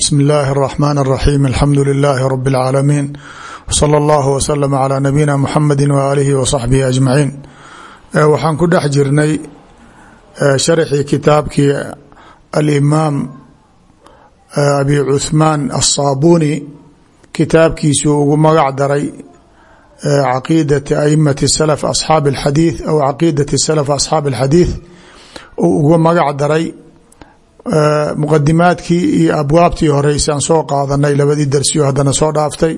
بسم الله الرحمن الرحيم الحمد لله رب العالمين وصلى الله وسلم على نبينا محمد وآله وصحبه أجمعين waxaan ku dhex jirnay sharxii kitaabkii alimaam abi cuثmaan الصابوني kitaabkiisuu ugu magac daray caqiidati aimati السلف أصxaab الxadiiث aw caqiidati السلف أصxaab الxadiiث uu ugu magac daray muqadimaadkii iyo abwaabtii horeysaan soo qaadanay labadii darsiyo haddana soo dhaaftay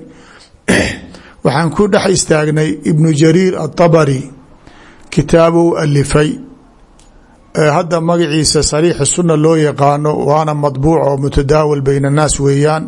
waxaan ku dhex istaagnay ibnu jariir aلطabri kitaabuu alifay hadda magaciisa sariix الsuna loo yaqaano waana madbuuc oo mutadaawil bayna الnaas weeyaan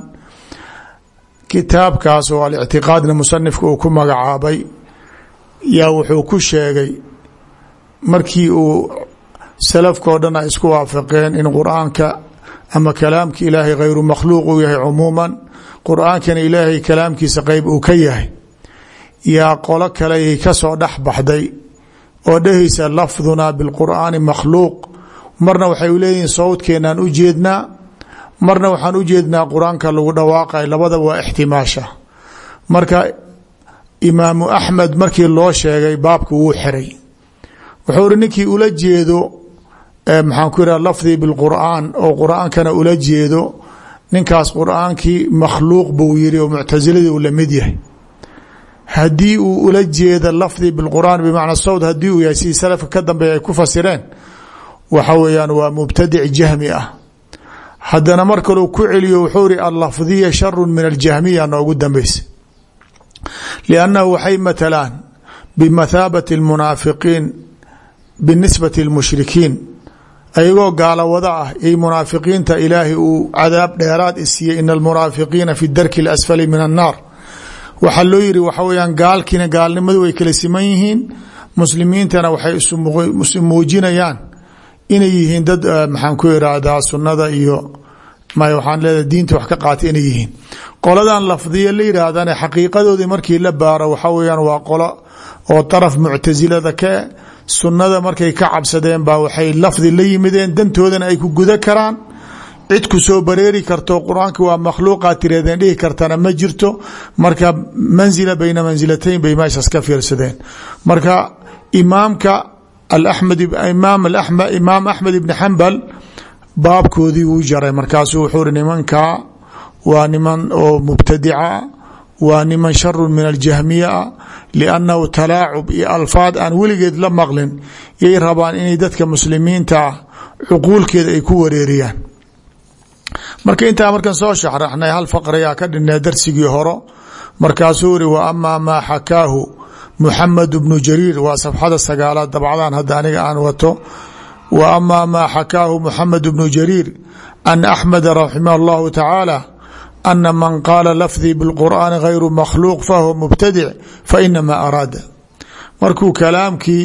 kitaabkaas oo alictiqaadna musanifka uu ku magacaabay yaa wuxuu ku sheegay markii uu salafkao dhan ay isku waafaqeen in qur-aanka ama kalaamka ilaahay hayru makhluuq uu yahay cumuuman qur-aankana ilaahay kalaamkiisa qeyb uu ka yahay yaa qolo kaleay ka soo dhex baxday oo dhehaysa lafdunaa bilqur'aani makhluuq marna waxay leeyihiin sawdkeenaan u jeednaa marna waxaan u jeednaa qur-aanka lagu dhawaaqay labadaba waa ixtimaasha marka imaamu axmed markii loo sheegay baabka wuu xiray wuxuu uri ninkii ula jeedo maxaan ku yidhaha lafdii bilqur'aan oo qur-aankana ula jeedo ninkaas qur-aankii makhluuq buu yiri oo muctasiladii uu la mid yahay haddii uu ula jeeda lafdii bilqur'aan bimacna sawd haddii uu yahay sidii salafka ka dambeeya ay ku fasireen waxa weeyaan waa mubtadic jahmi ah haddana mar kaleu ku celiyo wuxuu iri allafdiya sharu min aljahmiya noogu dambeysa liannahu waxay matalaan bimathaabati almunaafiqiin binisbati lmushrikiin ayagoo gaalawada ah iyo munaafiqiinta ilaahay uu cadaab dheeraad isiiyey ina almunaafiqiina fi darki اlasfali min annaar waxaa loo yiri waxa weyaan gaalkiina gaalnimadu way kala siman yihiin muslimiintana waxay isu muujinayaan inay yihiin dad maxaan ku irahdaa sunada iyo may waxaan leedahay diinta wax ka qaatay inay yihiin qoladan lafdiya la yihaahdana xaqiiqadoodii markii la baaro waxa weyaan waa qolo oo daraf muctasilada ka sunada markay ka cabsadeen baa waxay lafdi la yimideen dantoodana ay ku guda karaan cid ku soo bareeri karto qur-aanka waa makhluuqaa tireedeen dhihi kartana ma jirto marka manzila bayna mansilatayn bay meeshaas ka fiirsadeen marka imaamka imaam axmed ibni xambal baabkoodii wuu jaray markaasuu wuxuu ri nimankaa waa niman oo mubtadica waa niman sharu min aljahmiya liannahu talaacub iyo alfaad aan weligeed la maqlin yay rabaan inay dadka muslimiinta ah cuquulkeeda ay ku wareeriyaan marka intaa markan soo sharaxnay hal faqrayaa ka dhinay darsigii horo markaasuu iri wa amaa maa xakaahu muxamed bnu jariir waa safxada sagaalaad dabcadaan hadda aniga aan wato wa amaa maa xakaahu muxamed bnu jariir an axmeda raximah allahu tacaala ana man qaala lafdii bilqur'aani hayru makhluuq fahuwa mubtadic fainamaa araada markuu kalaamkii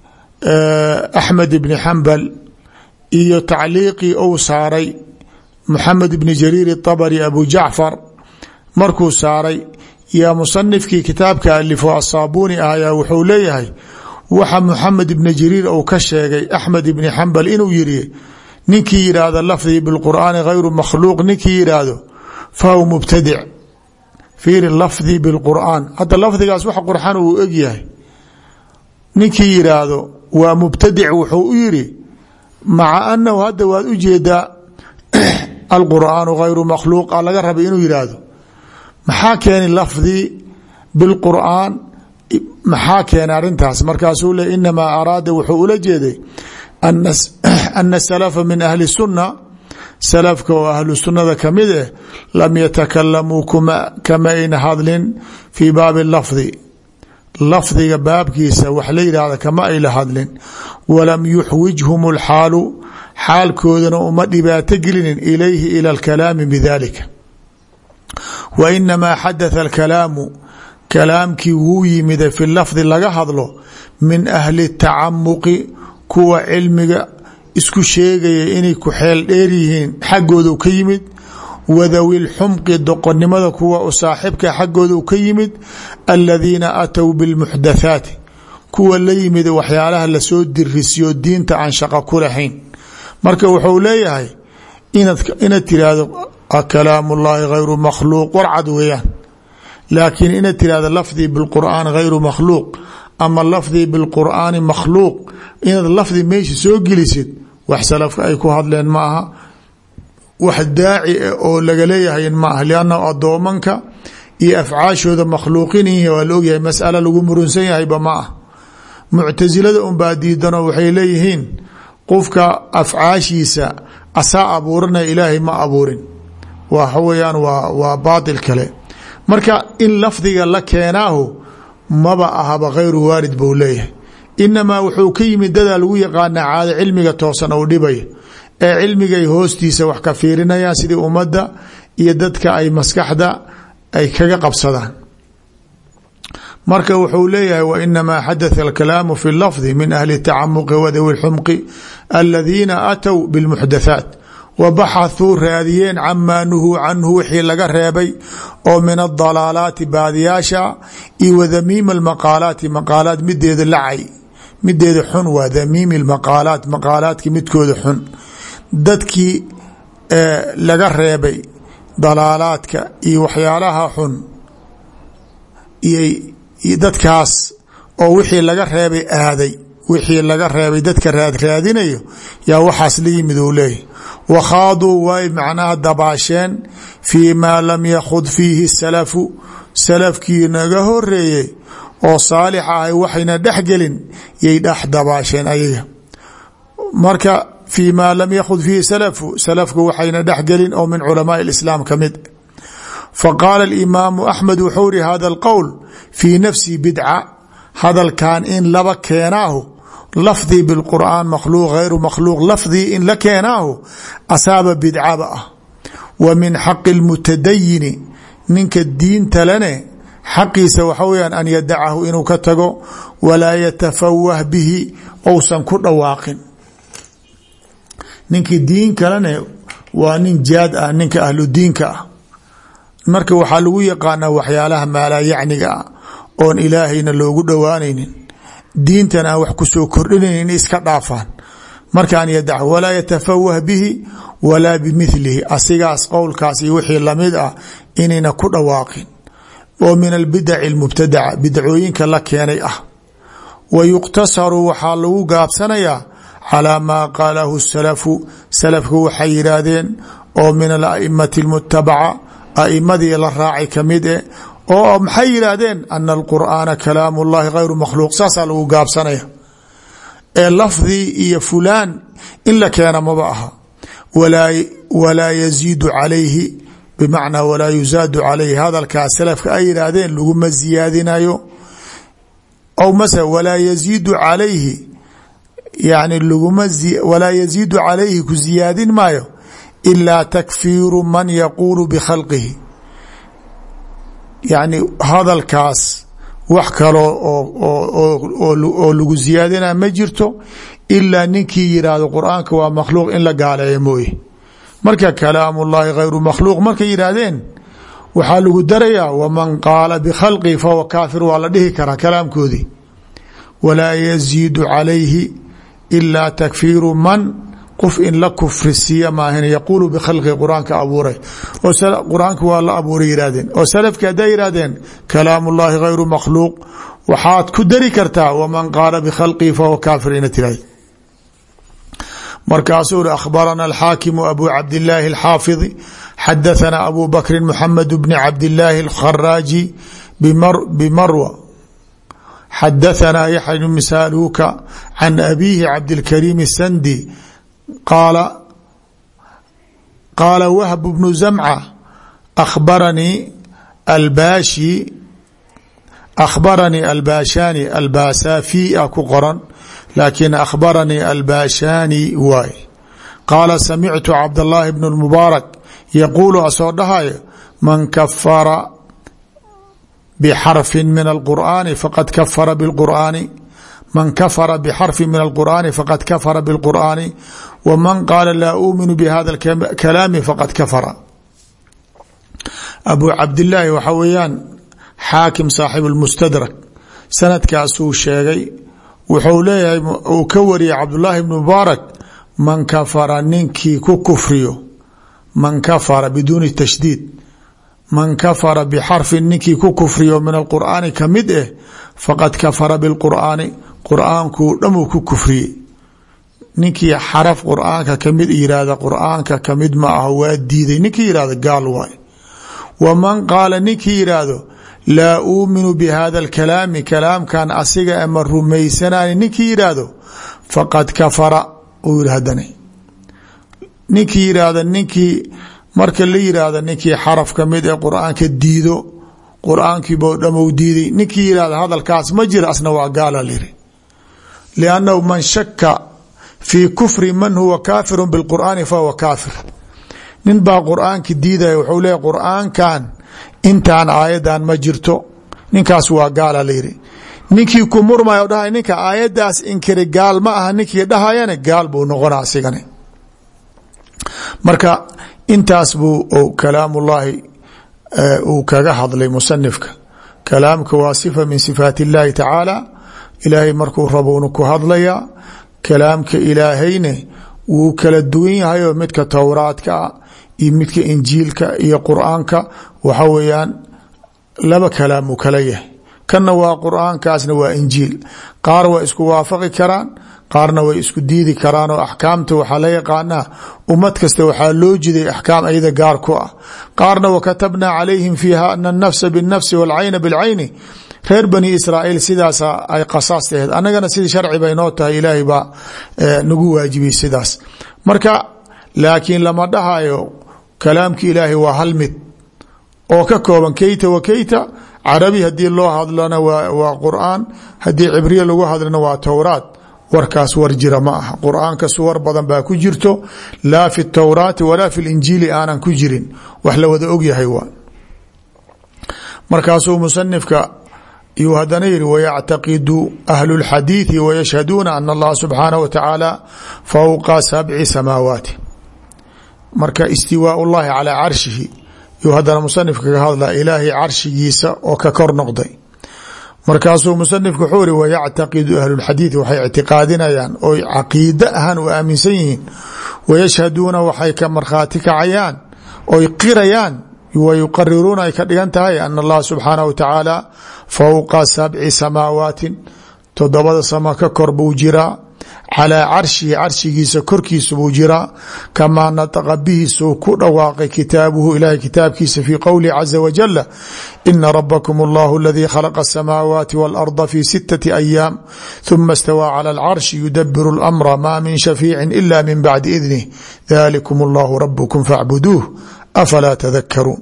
axmed ibni xambal iyo tacliiqii ou saaray muxamed ibni jariir iطabri abu jacfar markuu saaray yaa musanifkii kitaabka alifo asaabuuni ah ayaa wuxuu leeyahay waxa muxamed ibni jariir uu ka sheegay axmed ibni xambal inuu yiri ninkii yidhaahdo lafdii bilqur'aani hayru makhluuq ninkii yidhaahdo fahuwa mubtadic fiiri lafdii bilqur'aan hadda lafdigaas wax qurxan uu eg yahay ninkii yidhaahdo waa mubtadic wuxuu u yiri maca anahu hadda waad u jeedaa alqur'aanu hayru makhluuq a laga rabay inuu yidhaahdo maxaa keenay lafdii bilqur'aan maxaa keenay arrintaas markaasuu le inamaa araada wuxuu ula jeeday ana salafa min ahli sunna salafka oo ahlu sunnada kamid eh lam yatakalamuu kama ayna hadlin fii baabi lafdi lafdiga baabkiisa wax la yidhaahda kama ayla hadlin walam yuxwijhum alxaalu xaalkoodana uma dhibaato gelinin ilayhi ila alkalaami bidalika wa inamaa xadatha alkalaamu kalaamkii wuu yimida fi lafdi laga hadlo min ahli tacamuqi kuwa cilmiga isku sheegaya inay ku xeel dheer yihiin xaggooda ka yimid wadawi lxumqi doqonnimada kuwa u saaxibka xaggooda ka yimid aladiina aatow bilmuxdathaati kuwa la yimid waxyaalaha lasoo dirisiyo diinta aan shaqo ku lahayn marka wuxuu leeyahay inaad tiraahdo kalaamu llahi gayru makhluuq warcad weeyaan laakiin inaad tirahda lafdii bilqur'aan gayru makhluuq ama lafdii bilqur'aani makhluuq inaad lafdi meesha soo gelisid wax salafka ay ku hadleen ma aha wax daaci oo laga leeyahay ma aha liannahu addoomanka iyo afcaashooda makhluuqin waa la ogyahay mas'ala lagu murunsan yahayba ma ah muctasilada unbaa diidanoo waxay leeyihiin qofka afcaashiisa asaa abuuranaya ilaahay ma abuurin waxa weeyaan waa baatil kale marka in lafdiga la keenaahu maba ahaba hayru waarid buu leeyahay inamaa wuxuu ka yimid dadaa lagu yaqaanaa caado cilmiga toosan ou dhibaya ee cilmigay hoostiisa wax ka fiirinayaan sidii ummadda iyo dadka ay maskaxda ay kaga qabsadaan marka wuxuu leeyahay wainamaa xadatha alkalaamu fi lafdi min ahli tacamuqi wadawi lxumqi aladiina aatow bilmuxdathaat wabaxathuu raadiyeen camaa nuhuu canhu wixii laga reebay oo min adalaalaati baadiyaasha iyo wadamiima almaqaalaati maqaalaat mideeda lacay mideeda xun waa damiimi lmaqaalaat maqaalaadki midkooda xun dadkii laga reebay dalaalaadka iyo waxyaalaha xun iyo dadkaas oo wixii laga reebay aaday wixii laga reebay dadka raadraadinayo yaa waxaas la yimid uu leeyahy wakhaaduu way macnaha dabaasheen fii maa lam yakhud fiihi salafu salafkii naga horeeyey oo saalix ahay waxayna dhexgelin yay dhex dabaasheen ayaga marka fii maa lam yakhud fiihi salafu salafku waxayna dhexgelin oo min culamaai islaam ka mid faqaala alimaamu axmed wuxuu iri hada alqowl fii nafsi bidca hadalkan in laba keenaahu lafdii bilqur'aan makhluuq hayru makhluuq lafdii in la keenaahu asaaba bidcaba ah wa min xaqi اlmutadayini ninka diinta lane xaqiisa waxa weyaan an yadacahu inuu ka tago walaa yatafawah bihi ousan ku dhawaaqin ninkii diin kalene waa nin jaad ah ninka ahlu diinka ah marka waxaa lagu yaqaanaa waxyaalaha maalayacniga ah oon ilaahayna loogu dhowaanaynin diintan aan wax kusoo kordhinaynin iska dhaafaan marka an yadachu walaa yatafawah bihi walaa bimilihi asigaas qowlkaas iyo wixii lamid ah inayna ku dhawaaqin oo min albidaci almubtadaca bidcooyinka la keenay ah wa yuqtasaru waxaa lagu gaabsanayaa calaa maa qaalahu salafu salafku waxay yidhaahdeen oo min alaimati almutabaca aimadii la raacay kamid e oo maxay yidhaahdeen ana alqur'aana kalaamu llahi gayru makhluuq saasaa lagu gaabsanaya ee lafdii iyo fulaan in la keena maba aha walaa yaziidu calayhi bimacnaa walaa yuzaadu calayhi hadalkaa salafka ay yidhaahdeen laguma ziyaadinayo aw mase walaa yaziidu calayhi yani walaa yaziidu calayhi ku ziyaadin maayo ilaa takfiiru man yaquulu bikhalqihi yani hadalkaas wax kaloo oo lagu ziyaadina ma jirto ilaa ninkii yidhaahdo qur'aanka waa makhluuq in la gaaleeyo mooye marka kalaamu llahi gayru makhluuq markay yidhaahdeen waxaa lagu darayaa waman qaala bikhalqihi fahuwa kaafir waa la dhihi karaa kalaamkoodii walaa yaziidu calayhi ilaa takfiiru man qof in la kufrisiiya maahan yaquulu bikhalqi qur-aanka abuuray oo qur-aanka waa la abuuray yidhahdeen oo salafki hadday yidhahdeen kalaamu llahi gayru makhluuq waxaad ku dari kartaa waman qaala bikhalqihi fahuwa kaafir ina tiraahd markaasuu uri akhbarana alxaakimu abu cabdillaahi alxaafidi xadathana abu bakri muxamed bni cabdillaahi alkharaaji bimarwa xadathana yaxya bn misaaluuka can abiihi cabdilkariim sandi qaala wahb bnu zamca akhbaranii albashani albasaafi a ku qoran laakiin akhbaranii albashani waay qaala samictu cabdاllahi bn اlmubaarak yaquulu asoo dhahayo man kafara bxarfi min alqur'ani faqad kafara bاlqur'ani man kafara bxarfi min alqur'ani faqad kafara bاlqur'ani wman qaala laa uuminu bihada اkalaami faqad kafara abu cabdillaahi waxaa weeyaan xaakim saaxib اlmustadrak sanadkaasuu sheegay wuxuu leeyahay uu ka wariyay cabdullaahi bn mubaarak man kafara ninkii ku kufriyo man kafara biduuni tashdiid man kafara bixarfin ninkii ku kufriyo min alqur'aani kamid eh faqad kafara bilqur'aani qur'aankuu dhamuu ku kufriyey ninkii xaraf qur'aanka kamid yihahda qur'aanka kamid ma ah waa diiday ninkii yihahdo gaal waay waman qaala ninkii yihahdo laa uuminu bihada alkalaami kalaamkan asiga ama rumaysanani ninkii yihahdo faqad kafara uu yihi hadana ninkii yihahda ninkii marka la yihahdo ninkii xaraf kamid ee qur'aanka diido qur'aankiiba dhamou diiday ninkii yihahda hadalkaas ma jira asna waa gaala liri liannahu man shaka fii kufri man huwa kaafiru bilqur'aani fahuwa kaafir nin baa qur'aanki diidaya wuxuu leeya qur'aankan intaan aayadan ma jirto ninkaas waa gaala layiri ninkii ku murmayo dhahay ninka aayadaas inkiri gaal ma aha ninkii dhahayana gaal buu noqona asigana marka intaas buu kalaamullaahi uu kaga hadlay musanifka kalaamka waa sifa min sifaat illaahi tacaala ilaahay markuu rabuuna ku hadlaya kalaamka ilaahayne wuu kala duwan yahay oo midka towraadka iyo midka injiilka iyo qur'aanka waxa weeyaan laba kalaam uu kala yahay kanna waa qur'aankaasna waa injiil qaar waa isku waafaqi karaan qaarna way isku diidi karaan oo axkaamta waxaa la yaqaanaa ummad kasta waxaa loo jiday axkaam ayada gaar ku ah qaarna wakatabnaa calayhim fiiha ana anafsa binnafsi waalcayna bilcayni reer bani israa'iil sidaasa ay qasaas taheed annagana sidii sharci bay noo tahay ilaahay baa nagu waajibiyey sidaas marka laakiin lama dhahayo kalaamki ilaahay waa hal mid oo ka kooban keyta wa keyta carabi haddii loo hadlana waa qur'aan haddii cibriya lagu hadlana waa towraat warkaas war jira ma aha qur'aanka suwar badan baa ku jirto laa fi towraati walaa fi linjiili aanan ku jirin wax la wada ogyahay waa markaasuu musanifka yuu hadana yihi wayactaqidu ahlu lxadiidi wayashhaduuna ana allaha subxaanahu wa tacaala fowqa sabci samaawaati marka istiwaa llahi calaa carshihi yuu hadana musanifka kaga hadla ilaahay carshigiisa oo ka kor noqday markaasuu musanifku wuxuu ihi wayactaqidu ahlulxadiidi waxay ictiqaadinayaan oy caqiide ahaan u aaminsan yihiin wayashhaduuna waxay ka markhaati kacayaan oy qirayaan wayuqariruuna ay ka dhigan tahay ana allaha subxaanahu wa tacaala fowqa sabci samaawaatin todobada sama ka kor buu jiraa calaa carshihi carshigiisa korkiisa buu jiraa kamaa nataqa bihiisuu ku dhawaaqay kitaabuhu ilahay kitaabkiisa fii qowlihi caza wajala ina rabakum allahu aladii khalaqa asamaawaati waalarda fii 6 ayaam huma istawaa cala alcarshi yudabiru اlamra ma min shafiicin ila min bacdi idnih dalikum allahu rabukum faacbuduuh afalaa tadakaruun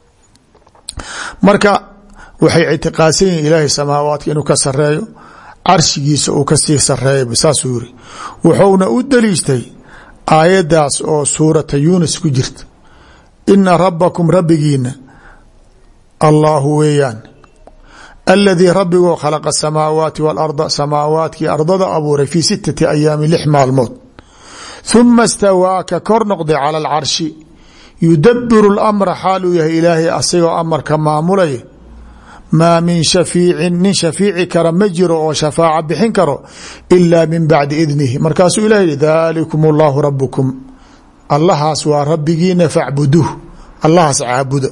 marka waxay ictiqaadsan yihin ilaahay samaawaadka inuu ka sareeyo carshigiisa uu kasii sareeya saasuu yiri wuxuuna u daliishtay aayadaas oo suurata yuunus ku jirta ina rabakum rabbigiina allahu weeyaan aladii rabbigoo khalaqa asamaawaati waalarda samaawaadkii ardada abuuray fii 6 ayaami 6 maalmood huma istawaa ka kor noqday cala alcarshi yudabiru اlamra xaaluu yahay ilaahay asagoo amarka maamulaya maa min shafiicin nin shafiici kara ma jiro oo shafaaca bixin karo ilaa min bacdi idnihi markaasuu ilah yihi dalikum اllahu rabukum allahaas waa rabbigiina facbuduuh allahaas caabuda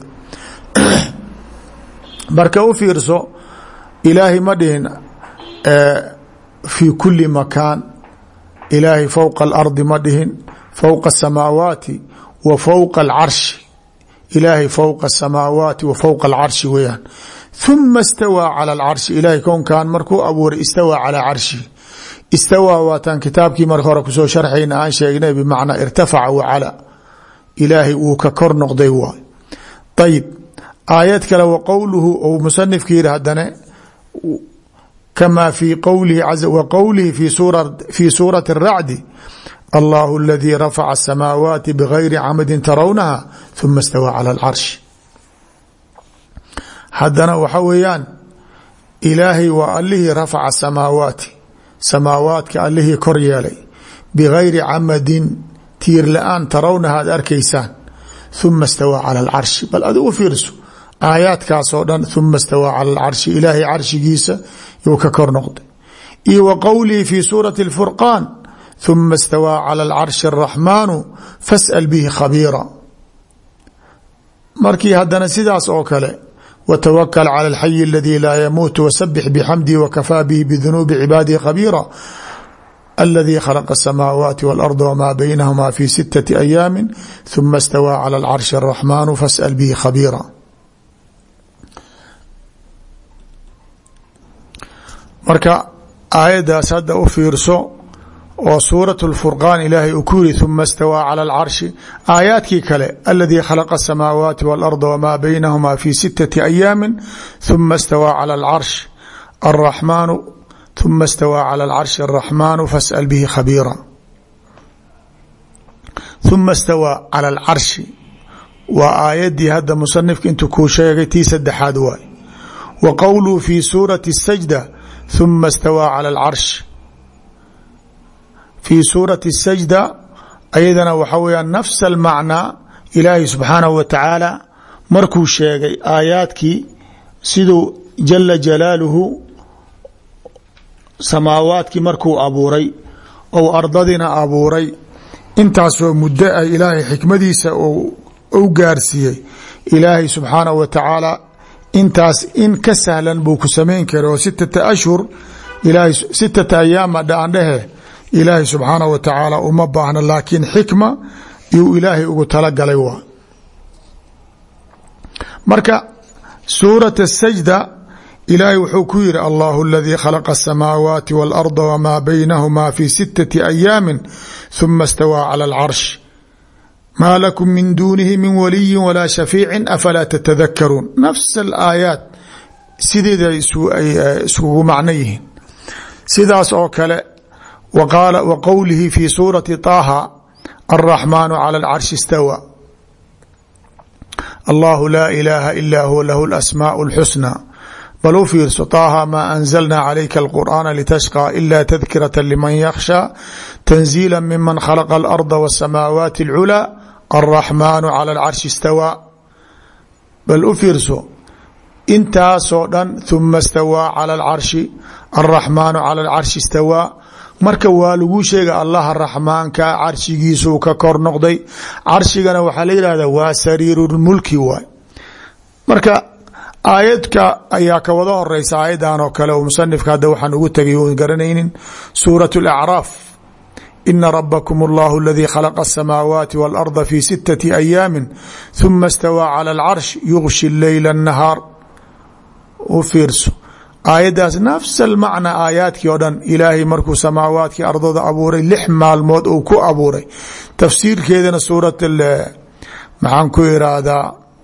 marka u fiirso ilaahay ma dhihin fii kuli makaan ilaahay fowqa alardi ma dhihin fowqa asamaawaati wa fowqa alcarshi ilaahay fowqa asamaawaati wa fowqa alcarshi weeyaan ثuma اstawىa calى اlcarshi ilahay kownkan markuu abuuray istawaa calىa carshihi istawaa waataan kitaabkii marka hore kusoo sharxayna aan sheegnay bimacnaa irtafaca wacala ilaahay wuu ka kor noqday waay ayib aayad kale wa qowluhu ou musanifka yihi hadane kamaa fii qowlihi wa qowlihi fii suurati الracdi allahu aladii rafaca الsamaawaati bgayri camadin tarawnaha ثuma اstawaa calى اlcarshi haddana waxa weeyaan ilaahay waa allihii rafaca samaawaati samaawaadka allihii kor yeelay bigayri camadin tiir la-aan tarawnaha ad arkaysaan ثuma اstawaa calى اlcarshi bal adigu fiirso aayaadkaasoo dhan ثuma اstawaa calى اlcarshi ilaahay carshigiisa yuu ka kor noqday iyo wa qowlihi fii suurati اlfurqaan ثuma اstawaa calى اlcarshi الraxmaanu fasأl bihi khabiira markii haddana sidaas oo kale watawakl calى اlxayi اladii laa yamuut wasabix bxamdihi wakafaa bihi bidunuubi cibaadihi khabiira اladii khلqa الsamaawaati wاlأrض wma baynahma fi 6 أyaami ثuma اstawىa calى اlcarshi الرaxmanu fasأl bihi khabiira. marka aayadaas hadda u fiirso oo suuraة الfurqaan ilaahay uu ku yiri ثuma اstawىa calى اlcarshi. aayaadkii kale aladii khلqa الsamaawaati wاlأrض wma baynahma fi 6 أyaami ثuma اstawىa calى اlcarshi الرaxmanu ثuma اstawىa calى اlcarshi الرaxmanu fasأl bihi khabiira. ثuma اstawىa calى اlcarshi waa aayadii hadda musanifka intuu kuu sheegay tii saddexaad waay. wa qowluhu fi suuraةi الsajda ثuma اstawىa calى اlcarshi fii suurati الsajda ayadana waxa weyaan nafs almacnaa. ilaahay subxaanahu wa tacaala markuu sheegay aayaadkii siduu jala jalaaluhu samaawaadkii markuu abuuray ou ardadina abuuray intaasoo muddo ay ilaahay xikmadiisa u gaarsiiyey. ilaahay subxaanahu wa tacaala intaas in ka sahlan buu ku samayn kara oo 6 ashhur ilaahay 6 ayaama dhaandhehe ilaahay subxaanaه wa tacaala uma baahna laakiin xikma iyuu ilaahay ugu talagalay waa. marka suuraة الsajda ilaahay wuxuu ku yihi allahu اladii khلqa الsamaawaati wاlأrضa wma baynahma fi 6 أyaami ثuma اstawىa calى اlcarsh ma lakum min dunihi min waliyi walaa shafiici afalaa tatadakaruun. nafs alaayaat sideeda iskugu macno yihiin. sidaas oo kale wa qowlihi fi suurati طaaha الraxmanu calى اlcarshi اstawى allahu laa ilaaha ila huwa lahu اlasmaaء اlxusnى. bal u fiirso طaaha ma anzalna calayka اlqur'aana litashqى ila tadkiraة liman yakhshى tanziila miman khalaqa اlarda wالsamaawaati اlculى الرaxmanu calى اlcarshi اstawى. bal u fiirso intaasoo dhan ثuma اstawىa calى اlcarshi الraxmanu calى اlcarshi اstawى. marka waa lagu sheega allaha raxmaanka carshigiisuu ka kor noqday. carshigana waxaa la yidhahda waa sariiru mulki waay. marka aayadka ayaa ka wada horeysa aayadan oo kale oo musanifka hadda waxaan ugu tegay oon garanaynin suuraة اlأcraaf ina rabakm اllahu اladii khلqa الsamaawaati wاlأrضa fi 6 أyaami ثuma اstawىa calى اlcarsh yugshi leyla الnahaar. u fiirso aayaddaas nafs almacnaa aayaadkii oo dhan ilaahay markuu samaawaadkii ardada abuuray 6 maalmood uu ku abuuray. tafsiirkeedana suurat maxaan ku iraahdaa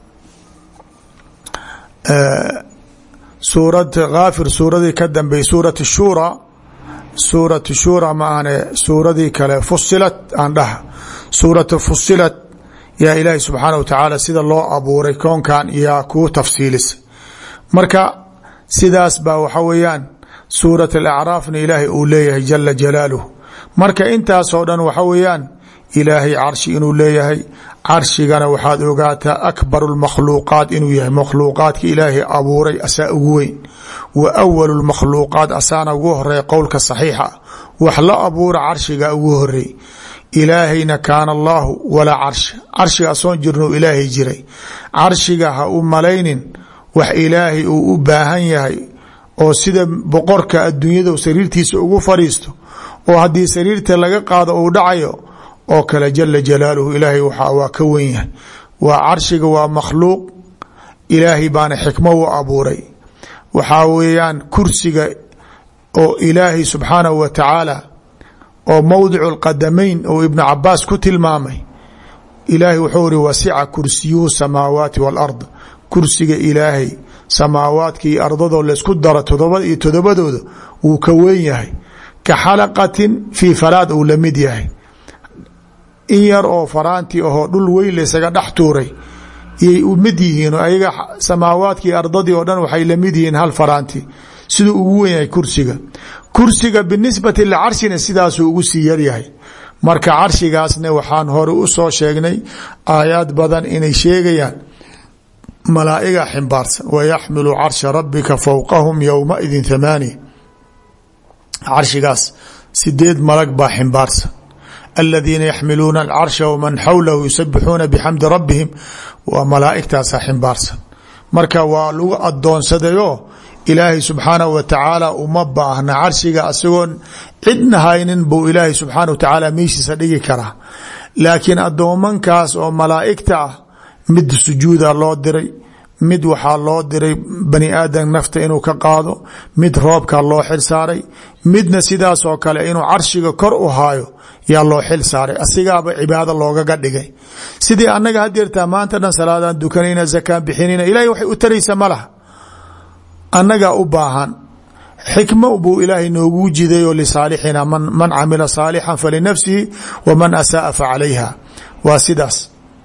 suurad kaafir suuradii ka dambey suurat shura suuratu shura ma ahne suuradii kale fusilat aan dhaha suuratu fusilat yaa ilaahay subxaanaه wa tacaala sida loo abuuray koonkan yaa kuu tafsiilisa. marka sidaas baa waxa weeyaan suuraة اlأcraafna ilaahay uu leeyahay jala jalaaluh. marka intaasoo dhan waxa weeyaan ilaahay carshi inuu leeyahay. carshigana waxaad ogaataa akbar اmakhluuqaat inuu yahay makhluuqaadka ilaahay abuuray asaa ugu weyn. wa awalu اmakhluuqaat asaana ugu horeeya qowlka saxiixa wax la abuura carshiga ugu horeey. ilaahayna kaana allahu walaa carsha carshiga asoon jirnu ilaahay jiray. carshiga ha u malaynin wax ilaahay uu u baahan yahay oo sida boqorka adduunyada sariirtiisa ugu fadhiisto oo haddii sariirta laga qaado uu dhacayo oo kale jala jalaaluhu ilaahay waa ka wen yahay. waa carshiga waa makhluuq ilaahay baana xikmo u abuuray. waxaa weeyaan kursiga oo ilaahay subxaanahu wa tacaala oo mowdicu اlqadamayn oo ibnu cabaas ku tilmaamay ilaahay wuxuu iri wasica kursiyuhu samaawaati wاlard. kursiga ilaahay samaawaadka iyo ardadoo laysku daro 7 wuu ka weyn yahay. ka xalaqatin fii faraad uu la mid yahay. in yar oo faraanti ahoo dhul weyn laysaga dhex tuuray iyay u mid yihiin oo ayaga samaawaadka iyo ardadii oo dhan waxay la mid yihiin hal faraanti siduu ugu weyn yahay kursiga. kursiga binisbati licarshina sidaasuu ugu sii yaryahay. marka carshigaasna waxaan hore u soo sheegnay aayaad badan inay sheegayaan malaa'iga ximbaarsan wayaxmilu carsha rabbika fowqahum yowmaidin 8. carshigaas 8 malag baa ximbaarsan. aladiina yaxmiluuna alcarsha waman xawlahu yusabixuuna bixamdi rabbihim waa malaa'igtaasa ximbaarsan marka waa lagu adoonsadayo ilaahay subxaanahu wa tacaala uma baahna carshiga asagoon cidna haynin buu ilaahay subxaanahu wa tacaala meeshiisa dhigi karaa laakiin addoomankaas oo malaa'igta ah mid sujuuda loo diray mid waxaa loo diray bani aadam nafta inuu ka qaado mid roobka loo xil saaray midna sidaas oo kale inuu carshiga kor u haayo yaa loo xil saaray asigaaba cibaado loogaga dhigay sidii annaga hadeertaa maanta dhan salaadaan dukanayna zakaan bixinayna ilahay waxay u taraysa ma laha annagaa u baahan xikmo buu ilaahay noogu jidayo lisaalixina man camila saalixan falinafsihi waman asaaa facalayha waa sidaas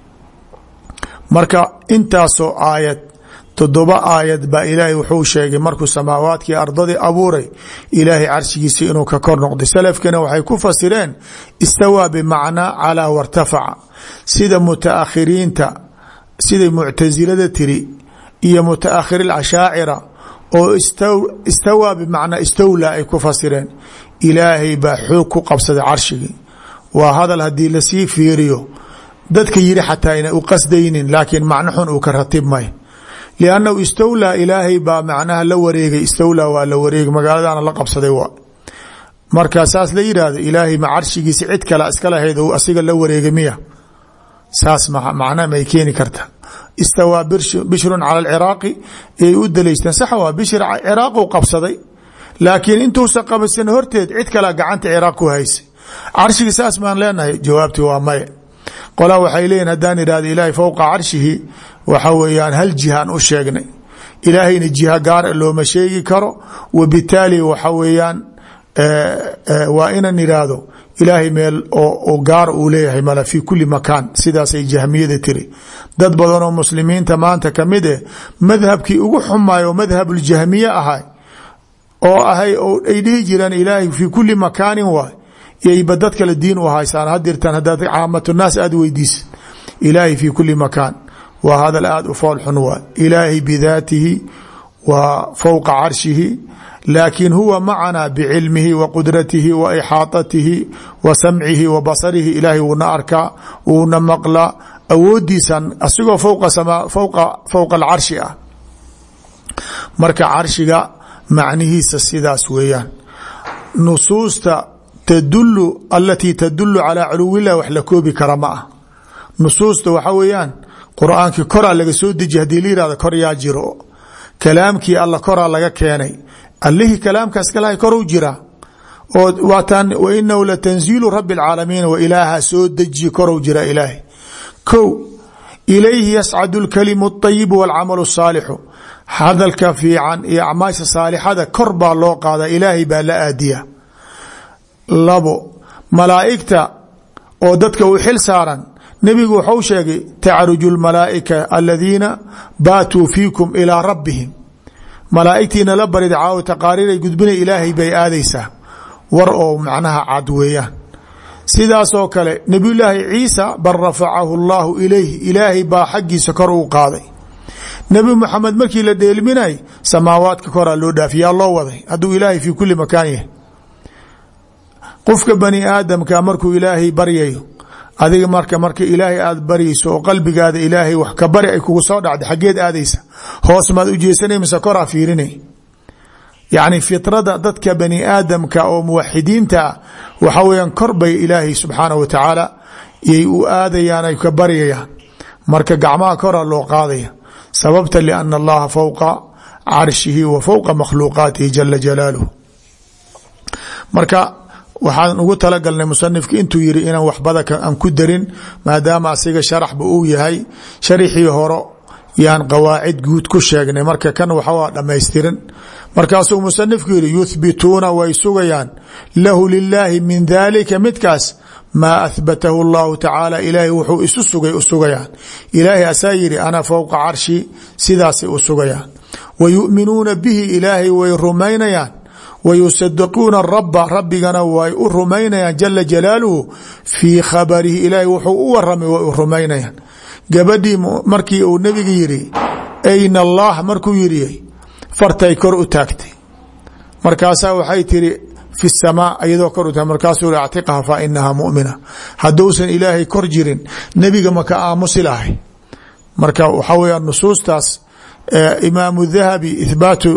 marka intaasoo aayad 7 aayad baa ilaahay wuxuu sheegay markuu samaawaadkii ardadii abuuray ilaahay carshigiisa inuu ka kor noqday salafkana waxay ku fasireen istawaa bimacnaa calaa wartafaca sida mutaakhiriinta siday muctasilada tiri iyo mutaakhir ashaacira oo istawaa bimacnaa istawlaa ay ku fasireen ilaahay baa xoog ku qabsaday carshigii waa hadal haddii lasii fiiriyo dadka yiri xataa inay u qasdaynin laakiin macno xun uu ka ratibmay liannahu istawlaa ilaahay baa macnaha la wareegay istawlaa waa la wareegay magaaladaana la qabsaday waa markaa saas la yidhaahdo ilaahay ma carshigiisa cid kale iska lahayd ou asiga la wareegay miya saas macna may keeni karta istawaa bishrun cala alciraaqi ay u dalaysteen sax waa bishir ciraaquu qabsaday laakiin intuusan qabsan horteed cid kale gacanta ciraaq ku haysay carshiga saas maan leenahay jawaabtii waa maya qolaa waxay leeyihin haddaan idhahdo ilaahay fowqa carshihi waxa weeyaan hal jihaan u sheegnay ilaahayna jiha gaara looma sheegi karo wabitaali waxa weeyaan waa inan idhaahdo ilaahay meel oo gaar uu leeyahay mala fii kuli makaan sidaasay jahmiyada tiri dad badan oo muslimiinta maanta kamid eh madhabkii ugu xumaayo madhabuljahmiye ahay oo ahay oo ay dhihi jireen ilaahay fii kuli makaanin waay yayba dad kale diin u haysaan hadirtan haddaad caamatunaas aad weydiisid ilaahay fii kuli makaan waa hadal aada u fool xun waay ilaahay bidaatihi waa fowqa carshihi laakiin huwa macana bicilmihi wa qudratihi wa ixaatatihi wa samcihi wa basarihi ilaahay wuuna arkaa wuuna maqlaa awoodiisan asigoo fowqa alcarshi ah marka carshiga macnihiisa sidaas weeyaan nusuusta alatii tadulu calaa culuwilah wax la koobi kara ma ah nusuusta waxa weeyaan qur-aankii koraa laga soo deji hadii la yihahdo kor yaa jiro kalaamkii alla koraa laga keenay allihii kalaamkaas kalahay kor u jira oo waataan wainahu latanziilu rabi اlcaalamiin wa ilaaha soo deji korow jira ilaahay ko ilayhi yascadu اlkalimu اطayibu wاlcamalu الsaalixu hadalka fiican iyo acmaasha saalixada kor baa loo qaada ilaahay baa la aadiya 2 malaa'igta oo dadka u xil saaran nebigu wuxuu sheegay tacruju اlmalaa'ika aladiina baatuu fiikum ilaa rabbihim malaa'igtiina la barid caawo taqaariiray gudbina ilaahay bay aadaysaa war oo macnaha cad weeyaan sidaasoo kale nebiyullaahi ciisa bal rafacahu allaahu ilayhi ilaahay baa xaggiisa kor uu qaaday nebi moxamed markii la dheelminay samaawaadka koraa loo dhaafiyaa loo waday hadduu ilaahay fii kulli makaan yahay qofka bani aadamka markuu ilaahay baryayo adiga marka ilaahay aad baryayso oo qalbigaada ilaahay wax ka bari ay kugu soo dhacda xaggeed aadaysa hoos maad u jeesanay mise koraa fiirinay yacni fitrada dadka bani aadamka oo muwaxidiinta ah waxa weeyaan kor bay ilaahay subxaanahu wa tacaala yay u aadayaan ay ka baryayaan marka gacmaha koraa loo qaadaya sababta liana allaha fowqa carshihi wa fowqa makhluuqaatihi jala jalaaluhu marka waxaan ugu talagalnay musanifka intuu yiri inaan waxbada aan ku darin maadaama asiga sharaxba uu yahay sharixii horo yaan qawaacid guud ku sheegnay marka kan waxaa dhamaystiran markaasuu musanifku yiri yuthbituuna way sugayaan lahu lilaahi min dalika midkaas maa ahbatahu allahu tacaala ilaahay wuxuu isu sugay u sugayaan ilaahay asaa yiri ana fowqa carshi sidaasay u sugayaan wa yu'minuuna bihi ilaahay way rumaynayaan wayusadiquuna raba rabbigana way u rumaynayaan jala jalaaluhu fii khabarihi ilaahay wuxuu u waramay way u rumaynayaan gabadhii markii uu nebiga yidhi ayna allah markuu yidhi fartay kor u taagtay markaasaa waxay tihi fi الsamaa iyadoo kor u tahay markaasuu i actiqha fa inaha muؤmina hadduusan ilaahay kor jirin nebiga maka aamusi lahay marka waxaa weya nusuustaas imaamu dahabi ihbaatu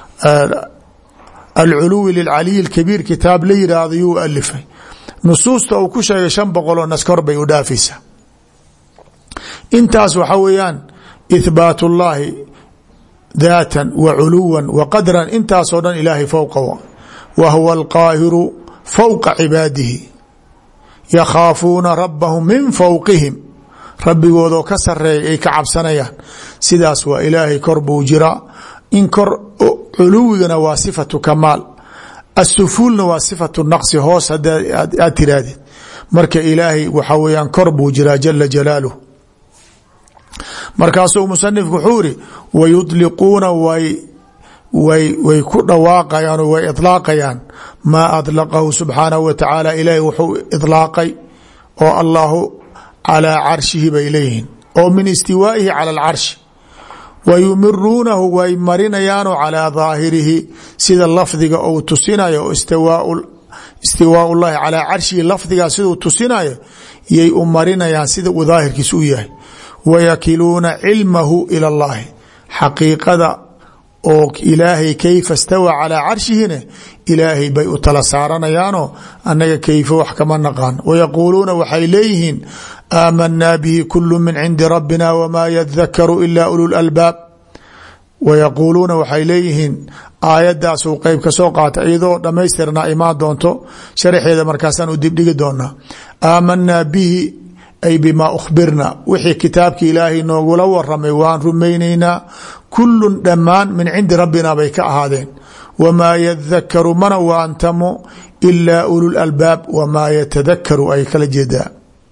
alculuwi lilcaliy اkabiir kitaab la yidhaahdo yuu alifay nusuusta uu ku sheegay 500 oo naskor bay u dhaafaysa intaas waxaa weeyaan ihbaat اllahi daatan wa culuwa wa qadran intaasoo dhan ilaahay fowqa wa huwa alqaahiru fowqa cibaadihi yakhaafuuna rabbahum min fowqihim rabbigoodoo ka sareeya ay ka cabsanayaan sidaas waa ilaahay kor buu jiraa in kor culuwigana waa sifatu kamaal asufuulna waa sifatu naqsi hoos aad tirahdid marka ilaahay waxaa weyaan kor buu jiraa jala jalaaluh markaasuu musanifku wuxuu iri wayudliquuna way ku dhawaaqayaan oo way idlaaqayaan maa adlaqahu subxaanahu wa tacaala ilaahay wuxuu idlaaqay oo allahu calaa carshihi bay leeyihiin oo min istiwaa'ihi cala alcarshi wayumiruunahu way marinayaanoo calaa daahirihi sida lafdiga ou tusinayo oo istiwaau llahi calaa carshihi lafdigaa siduu tusinayo yay u marinayaan sida uu daahirkiis u yahay wayakiluuna cilmahu ila اllahi xaqiiqada oo ilaahay kayfa stawaa calaa carshihina ilaahay bay u tala saaranayaanoo annaga kayfa wax kama naqaan wayaquuluuna waxay leeyihiin aamanaa bihi kulu min cindi rabbina wamaa yadakaru ila ulu lalbaab wayaquuluuna waxay leeyihiin aayadaasuu qeyb ka soo qaata iyadoo dhammaystirnaa imaan doonto sharaxeeda markaasaan u dibdhigi doonaa aamanaa bihi ay bimaa ukhbirna wixii kitaabki ilaahay noogula waramay waan rumaynaynaa kulun dhammaan min cindi rabbina bay ka ahaadeen wamaa yadakaru mana waantamo ilaa ulul albaab wamaa yatadakaru ay kala jeedaa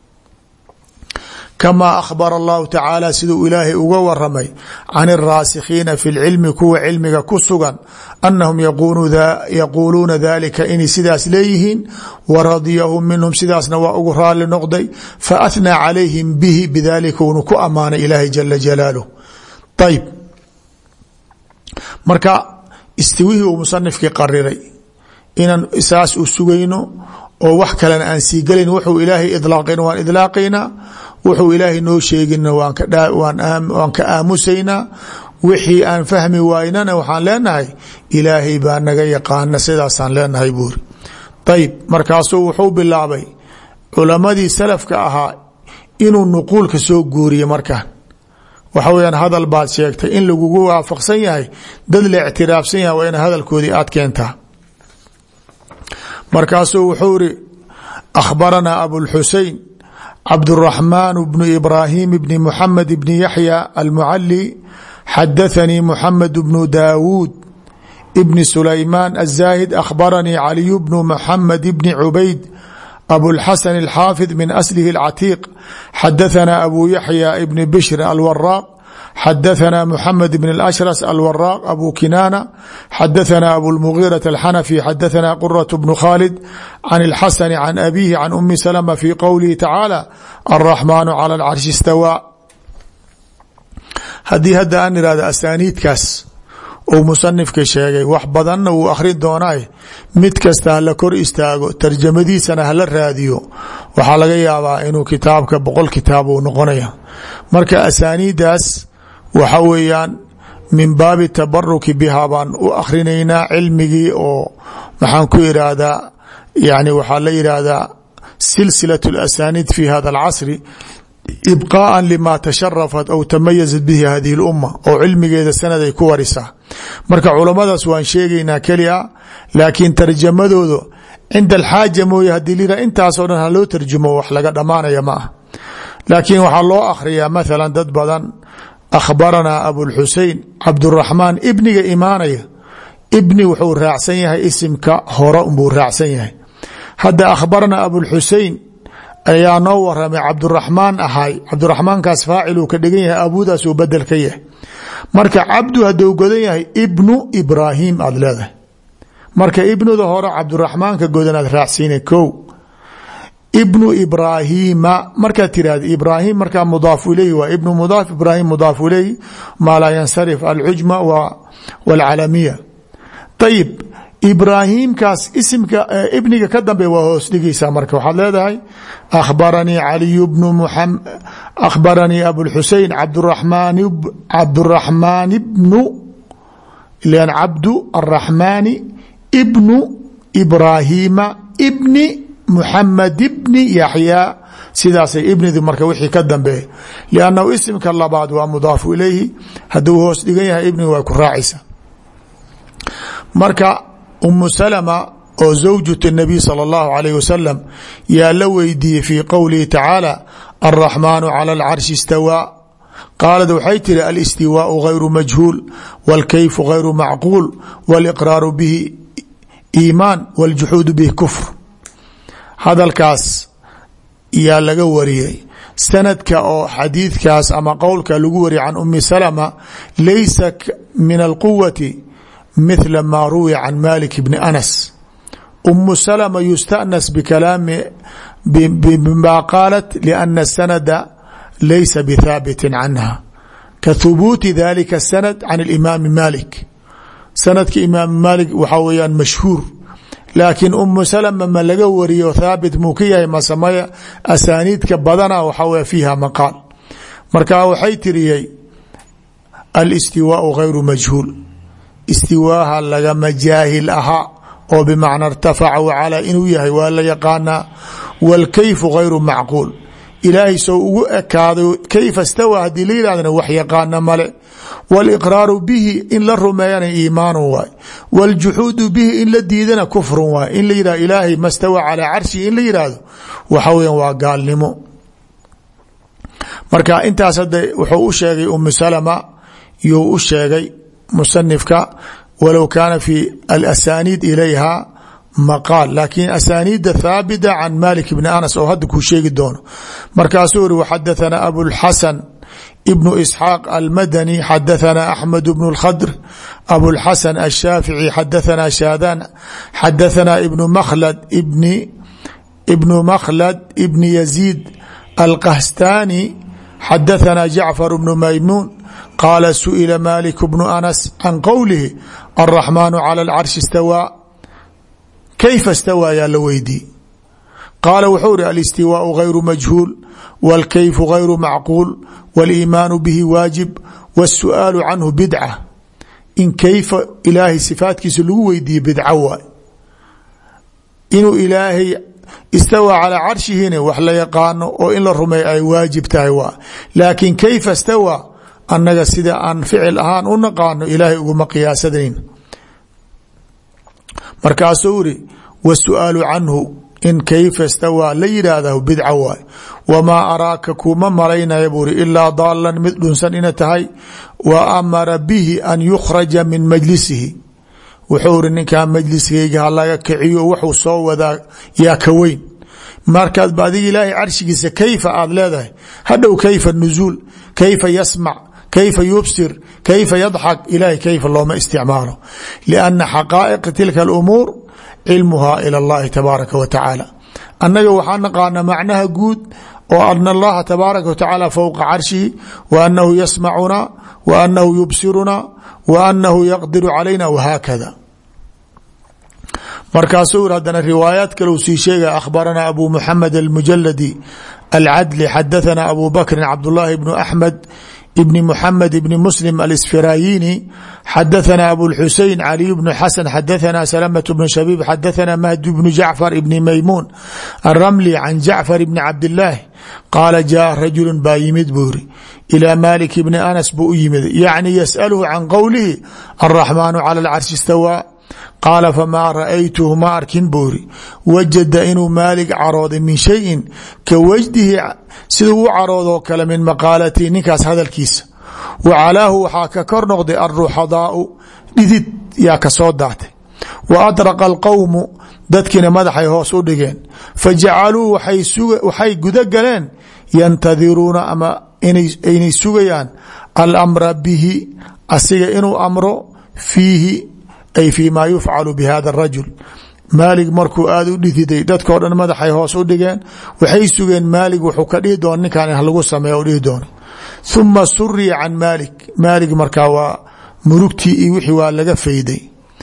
kamaa akhbara allahu tacaala siduu ilaahay uga waramay can الraasikhiina fi اlcilmi kuwa cilmiga ku sugan anahum yaquuluuna dalika inay sidaas leeyihiin waradiyahum minhum sidaasna waa ugu raali noqday faathnaa calayhim bihi bidalika wnu ku ammaanay ilaahay jala jalaaluh ayb marka istiwihii uu musanifkii qariray inaan saas u sugayno oo wax kalena aan sii gelayn wuxuu ilaahay idlaaqayna waan idlaaqaynaa wuxuu ilaahay noo sheegina waan ka aamusaynaa wixii aan fahmi waynana waxaan leenahay ilaahay baa naga yaqaana sidaasaan leenahay buuri ayb markaasuu wuxuu bilaabay culamadii salafka ahaa inuu nuquulka soo guuriye markaan waxa weyaan hadal baad sheegtay in lagugu waafaqsan yahay dad la ictiraafsan yahay waa ina hadalkoodii aad keentaa markaasuu wuxuu iri akhbaranaa abulxusein cabdالرaحmaan بن إbrاhيم بن محamed بن yaحyى almucalي xadaثnii محamed بن dawuud بن سulayman الزاhد أkhbaranii عaliي بن محamed بن cubayd abوالxasن الxاafiظ min أslh الcatiiq xadaثnaa abu yaحyى بن bشhr alwراq xadaثnaa محamed بن الأshرس alwراq abu kinاna xadaثnaa abوالمغيرة الxنفي xadaثnaa qرة بن khالد عن الxسن عن أbيه عن أmi سلمة في qowlihi tacaalى الرحمن على الcarشhi اstawى haddii hadda aan ihahdo asaaniidkaas uu musanifka sheegay wax badanna wuu akhrin doonaa mid kasta hala kor istaago tarjamadiisana hala raadiyo waxaa laga yaabaa inuu kitaabka 100 kitaab uu noqonaya marka asaaniidaas waxa weeyaan min baabi tabaruki bihaa baan u akhrinaynaa cilmigii oo maxaan ku ihahdaa yani waxaa la yidhaahdaa silsilaة اlasaniid fi hada اlcasri ibqاءa lima tasharafat aw tamayazat bihi hadihi اlumma oo cilmigeeda sanaday ku warisaa marka culamadaas waan sheegaynaa kelia laakiin tarjamadooda cinda alxaaja mooye hadii lira intaasoo dhan haloo tarjumo wax laga dhamaanaya ma ah laakiin waxaa loo akhriyaa maala dad badan akhbaranaa abulxusein cabduraxmaan ibniga imaanaya ibni wuxuu raacsan yahay isimka hore unbuu raacsan yahay hadda akhbarnaa abulxusein ayaa noo waramay cabduraxmaan ahay cabduraxmaankaas faaciluu ka dhigan yahay abudaas uu bedel ka yahay marka cabdu hadduu godan yahay ibnu ibraahim aad leedahay marka ibnuda hore cabduraxmaanka godan aad raacsiina ko ibnu ibraahima markaad tirahda ibraahim markaa mudaaf ilayhi waa ibnu mudaaf ibraahim mudaaf ilayhi maa laa yansarif alcujma wاlcalamiya ayib ibraahimkaas isimka ibniga ka dambe waa hoos dhigaysaa marka waxaad leedahay akhbaranii caliy bnu muxamed akhbaranii abulxusein cabduraxmaan ibnu ilan cabdu araxmaani ibnu ibraahiima ibni muxamed ibni yaxyaa sidaasay ibnidu marka wixii ka dambeeya liannahu isimka labaad waa mudaafu ilayhi hadduu hoos dhigan yahay ibniga waa ku raacaysa marka umu salama oo zawjatu nabiy sala allahu alayh wasalam yaa la weydiiyey fii qowlihi tacaala alraxmaanu cala alcarshi istawaa qaalad waxay tiri alistiwaau gayru majhuul wاlkayfu gayru macquul wاliqraaru bihi iimaan wاljuxuudu bihi kufr hadalkaas yaa laga wariyey sanadka oo xadiidkaas ama qowlka lagu wariyay can umi salama laysa min alquwati mithla ma ruwiya can malik bni anas umu salama yustanas bikalaami bima qaalat liana sanada laysa bithaabitin canha kathubuuti dalika sanad can alimaami malik sanadka imaam malik waxaa weeyaan mashhuur laakiin umu salama ma laga wariyo thaabit muu ka yahay masamaya asaaniidka badana waxaa wey fiiha maqaal marka waxay tiriyey alistiwaau gayru majhuul istiwaaha lagama jaahil ahaa oo bimacna irtafaca wacalaa inuu yahay waa la yaqaanaa wاlkayfu gayru macquul ilaahay soo ugu ekaaday kayfa stawaa haddii la yidhahdana wax yaqaana male wاliqraaru bihi in la rumeeyana iimaanu waay wاljuxuudu bihi in la diidana kufrun waay in la yidhahdo ilaahay ma stawa calaa carshihi in la yidhaahdo waxa weyan waa gaalnimo marka intaas hadda wuxuu u sheegay umu salama yuu u sheegay musanifka walow kaana fi alasaniid ilayha maqaal laakiin asaniida thaabita can malik bni anas oo hadda kuu sheegi doono markaasuu uri waxadathana abulxasan ibnu isxaaq almadani xadathana axmed bnu اlkhadr abulxasan ashaafici xadathana shaadan xadathana ibnu makhlad ibni yaziid alqahstaani xadathana jacfar bnu maymuun qaala suئila malik bnu anas can qowlihi alraxmaanu calى alcarshi istawaa kayfa istawaa yaa la weydii qaala wuxuu iri alistiwaau gayru majhuul wاlkayfu gayru macquul wاliimaanu bihi waajib wاsu'aalu canhu bidca in kayfa ilaahay sifaatkiisa lagu weydiiye bidca waay inuu ilaahay istawaa calىa carshihina wax la yaqaano oo in la rumeeyo ay waajib tahay waa laakiin kayfa istawaa annaga sida aan ficil ahaan u naqaano ilaahay uguma qiyaasadayn markaasuu iri wاsu'aalu canhu in kayfa istawaa la yidhaahdah bidca waay wamaa araaka kuma malaynaya buu ri ilaa daalan mid dhunsan ina tahay wa amara bihi an yukhraja min majlisihi wuxuu iri ninkaa majliskayga halaga kiciyo wuxuu soo wadaa yaa ka weyn markaad ba adiga ilaahay carshigiisa kayfa aad leedahay hadhow kayfa nuzuul kayfa yasmac kayfa yubsir kayfa yadxak ilahay kayfa looma isticmaalo lianna xaqaa'iqa tilka alumuur cilmuhaa ila اllahi tabaaraka wa tacaala annaga waxaa naqaana macnaha guud oo ana allaha tabaaraka wa tacaala fowqa carshihi wa annahu yasmacuna wa annahu yubsiruna wa annahu yaqdiru calayna wahaakada markaasuu yiri haddana riwaayaad kale uu sii sheegaya akhbarana abu muxamed almujaladi alcadli xadathana abu bakrin cabdullaahi bnu axmed بن محمد بن مسلم الاسفرايني حدثنا أبو الحسين علي بن حسن حدثنا سلمة بن شبيب حدثنا مهد بن جعفر بن ميمون الرملي عن جعفر بن عبد الله قال جاء رجل baa yimid buu iri إلى مالك بن أنس buu u yimid يعني يسأله عن قوله الرحمن على العرش استوى qaala famaa ra'aytuhu ma arkin buu iri wajada inuu maalig carooday min shayin ka wajdihi siduu u caroodoo kale min maqaalatii ninkaas hadalkiisa wa calaahu waxaa ka kor noqday alruxadaau dhidid yaa ka soo daatay wa adraqa alqowmu dadkiina madaxay hoos u dhigeen fa jacaluu waxay guda galeen yantadiruuna ama inay sugayaan alamra bihi asiga inuu amro fiihi ay fii maa yufcalu bi hada arajul maalig markuu aada u dhididay dadkao dhan madaxay hoos u dhigeen waxay sugeen maalig wuxuu ka dhihi doona ninkan in lagu sameeya dhihi doono huma suriya can maalik maalig markaa waa murugtii iyo wixii waa laga fayday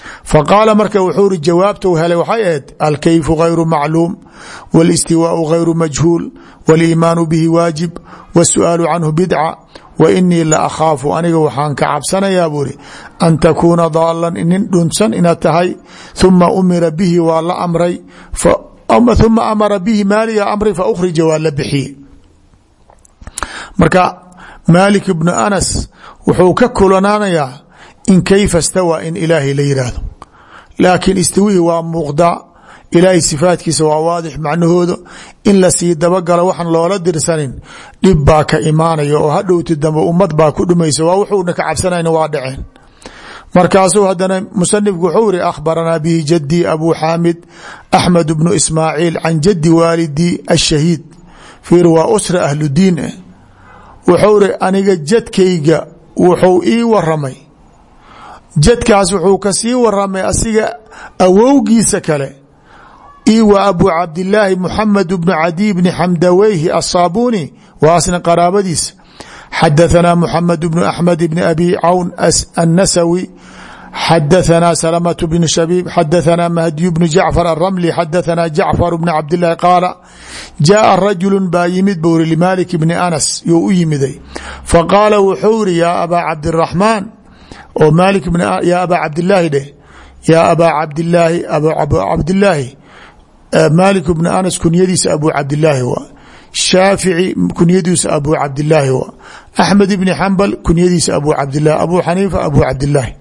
faqaala marka wuxuu ri jawaabtou helay waxay ahayd alkayfu gayru macluum wاlistiwaau gayru majhuul wاliimaanu bihi waajib wاsu'aalu canhu bidca wa inii la akhaafu aniga waxaan ka cabsanayaa buuri an takuuna daalan nin dhunsan inaad tahay uma umira bihi waa la amray uma amara bihi maaliga amri faukhrija waa la bixiye marka maalik ibnu anas wuxuu ka kulanaanayaa in kayfa stawaa in ilaahay la yidhaahdo laakiin istiwihii waa muuqdaa ilaahay sifaatkiisa waa waadix macnahooda in la sii dabagalo waxaan loola dirsanin dhib baa ka imaanaya oo hadhowti dambe ummad baa ku dhumaysa waa wuxuuna ka cabsanayna waa dhaceen markaasuu haddana musanifku wuxuu iri akhbaranaa bihi jadii abu xaamid axmed bnu ismaaciil can jadi waalidii ashahiid fiir waa usra ahludiin ah wuxuu iri aniga jadkayga wuxuu ii waramay jadkaas wuxuu ka sii waramay asiga awowgiisa kale wa abu cabdilaahi muxamed bnu cadiy bni xamdaweyhi aلصaabuni waa asna qaraabadiisa xadaثna muxamed bnu axmed bni abi cawn الnasawi xadaثna salamaة bn shabiib xadaثna mahdiy bnu jacfar aلramli xadaثna jacfar bn cabdilaahi qaala jaءa rajulu baa yimid buu iri limaalik bni anas you u yimiday faqaala wuxuu iri yaa abaa cabdiraxmaan oo maalik yaa abaa cabdilaahi dheh yaa abaa cabdilaahi abu cabdilaahi maalik bn anas kunyadiisa abu cabdilaahi waa shaafici kunyadiisa abu cabdilaahi waa axmed ibni xambal kunyadiisa abu cabdilahi abu xaniifa abu cabdilaahi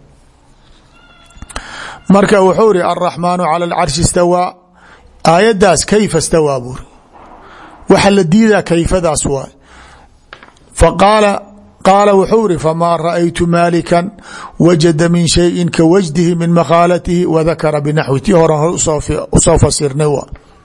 marka wuxuu iri alraxmaanu cala alcarshi istawaa aayaddaas kayfa istawaa buuri waxa la diidaa kayfadaas waa qaala wuxuu iri famaa ra'aytu maalikan wajada min shayin ka wajdihi min makhaalatihi wadakara binaxwi tii horan hor usoo fasirnay waa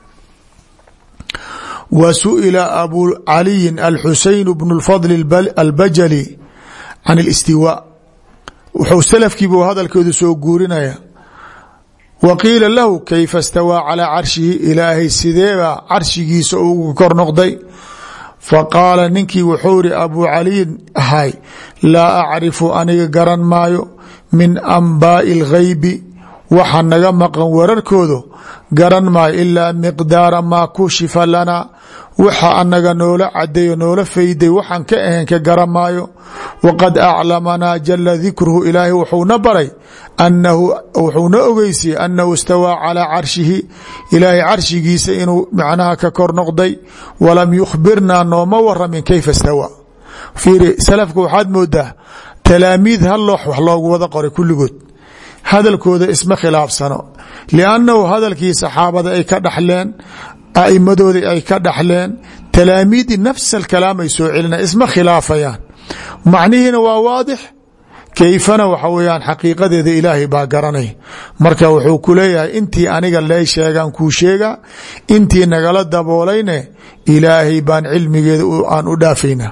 wa su'ila abu caliyin alxuseyn bnu lfadl albajali can اlistiwaa wuxuu salafkiibu hadalkoodu soo guurinaya wa qiila lahu kayfa istawaa calaa carshihi ilaahay sideebaa carshigiisa ugu kor noqday faqaala ninkii wuxuu iri abu caliyin ahay laa acrifu aniga garan maayo min anbaa'i اlghaybi waxa naga maqan wararkoodu garan maayo ilaa miqdaara maa kushifa lanaa waxa anaga noola cadeeyo noola fayday waxaan ka ahayn ka garan maayo waqad aclamanaa jala dikruhu ilaahay wuxuuna baray wuxuuna ogeysiyey annahu istawaa calaa carshihi ilaahay carshigiisa inuu macnaha ka kor noqday walam yukhbirnaa nooma waramin kayfa istawaa fiiri salafka waxaad moodaa talaamiid hal loox wax loogu wada qoray kulligood hadalkooda isma khilaafsano liannahu hadalkii saxaabada ay ka dhaxleen aimadoodii ay ka dhaxleen talaamiidii nafs alkalaam ay soo celina isma khilaafayaan macnihiina waa waadix kayfana waxa weyaan xaqiiqadeeda ilaahay baa garanay marka wuxuu ku leeyahay intii aniga lee sheegaan kuu sheega intii nagala daboolayne ilaahay baan cilmigeeda aan u dhaafayna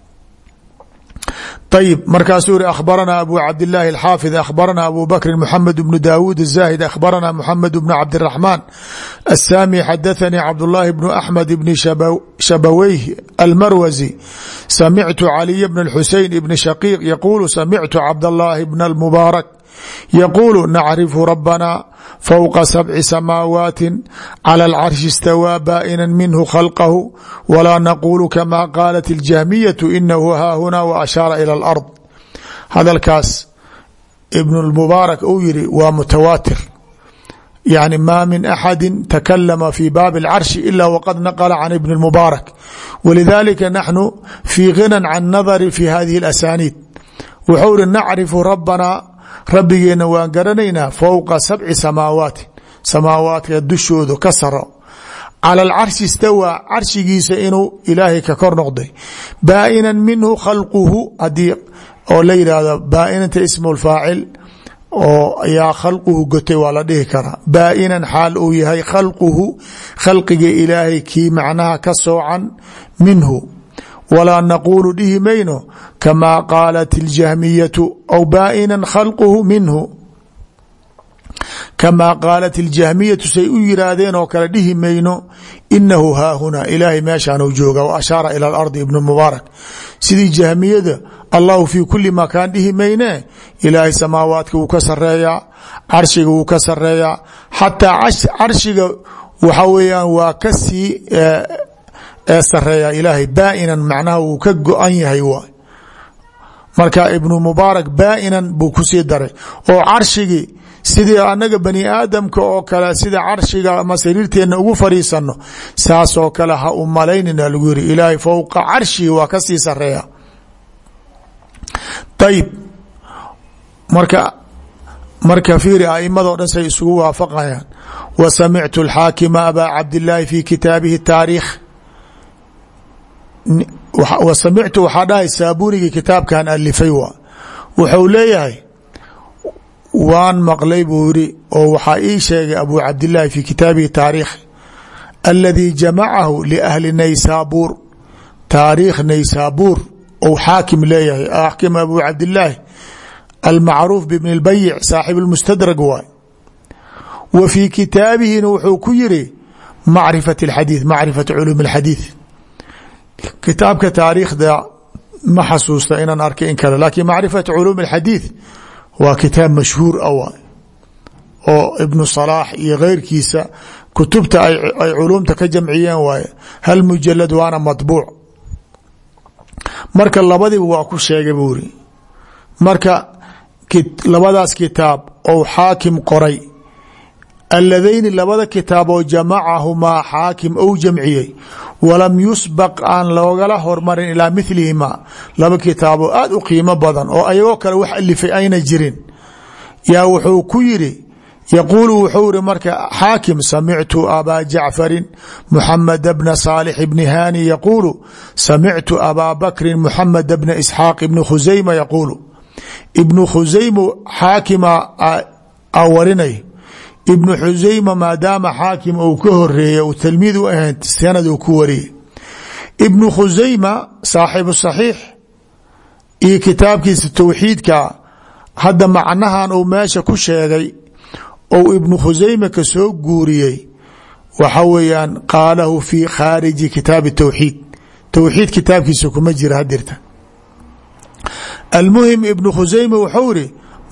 طيب markaasuu iri أخبرنا أبو عبد الله الحافظ أخبرنا أبو بكر محمد بن داود الزاهد أخبرنا محمد بن عبد الرحمن السامي حدثني عبد الله بن أحمد بن شبويه المروزي سمعت علي بن الحسين بن شقيق يقول سمعت عبد الله بن المبارك يقول نعرف ربنا فوق 7 سماوات على العرش استوى بائنا منه خلقه ولا نقول كما قالت الجهمية إنه ها هنا وأشار إلى الأرض هذا الكاس ابن المبارك أويري ومتواتر يعني ما من أحد تكلم في باب العرش إلا وقد نقل عن ابن المبارك ولذلك نحن في غنى عن نظر في هذه الأسانيد وحور نعرف ربنا rabbigeena waan garanaynaa fowqa 7 samaawaati samaawaadka dushoodu ka saro cala alcarshi istawaa carshigiisa inuu ilaahay ka kor noqday baa'inan minhu khalquhu hadii oo la yidhaahdo baa'inanta ismu lfaacil oo yaa khalquhu gotay waa la dhihi karaa baa'inan xaal uu yahay khalquhu khalqiga ilaahay kii macnaha ka soocan minhu ولا نقول dhihi mayno كما قالت الجهمية أو baaئنا خلقه منه kamaa qaalat iljahmiyatu say u yiraahdeen oo kale dhihi mayno inahu haahunaa ilaahay meeshaanuu jooga wa ashaara ila alardi ibnu mubaarak sidii jahmiyada allahu fii kuli makaan dhihi mayne ilaahay samaawaadka wuu ka sareeyaa carshiga wuu ka sareeyaa xataa carshiga waxa weeyaan waa kasii sareeyaa ilaahay baa'inan macnaha wuu ka go-an yahay waay marka ibnu mubaarak baa'inan buu kusii daray oo carshigii sidii anaga bani aadamka oo kale sida carshiga ama sariirteena ugu fariisano saasoo kale ha u malaynina lagu yiri ilaahay fowqa carshigi waa kasii sareeya ayib marka fiiri a'imadoo dhan say isugu waafaqayaan wa samictu alxaakima abaa cabdillaahi fi kitaabihi taariikh wa samictu waxaa dhahay saabunigii kitaabkan alifay waa wuxuu leeyahay waan maqlay buu yiri oo waxaa ii sheegay abu cabdillaahi fi kitaabihi taariikh aladii jamacahu liahli naysaabuur taariikh naysaabuur ou xaakim leeyahay axkim abu cabdillaahi almacruuf bibn اlbayic saaxib اlmustadrag waay wa fii kitaabihina wuxuu ku yiri macrifat اxadiiث macrifat culuum اxadiiث kitaabka taariikhda ma xasuusta inaan arkay in kale lakin macrifat culuum اxadiiث waa kitaab mashhuur a waay oo ibnu salaax iyo keyrkiisa kutubta ay culuumta ka jamciyeen waaye hal mujalad waana maطbuuc marka labadiba waa ku sheegay buu iri marka labadaas kitaab ou xaakim qoray alladayni labada kitaab oo jamacahumaa xaakim ou jamciyey walam yusbaq aan loogala hormarin ilaa milihimaa laba kitaaboo aad u qiimo badan oo ayagoo kale wax alifay ayna jirin yaa wuxuu ku yiri yaquulu wuxuu iri marka xaakim samictu abaa jacfarin muxamed bna saalix bni hani yaquulu samictu abaa bakrin muxamed bna isxaaq ibni khusayma yaquulu ibnu khusayma xaakima a warinay ibnu xusayma maadaama xaakim uu ka horeeyey uu talmiid u ahayn sanad uu ku wariyey ibnu khusayma saaxibu saxiix iyo kitaabkiisa towxiidka hadda macnahan uu meesha ku sheegay ou ibnu khusayma ka soo guuriyey waxa weeyaan qaalahu fi khaariji kitaabi towxiid towxiid kitaabkiisa kuma jira hadirta almuhim ibnu khusayma wuxuu iri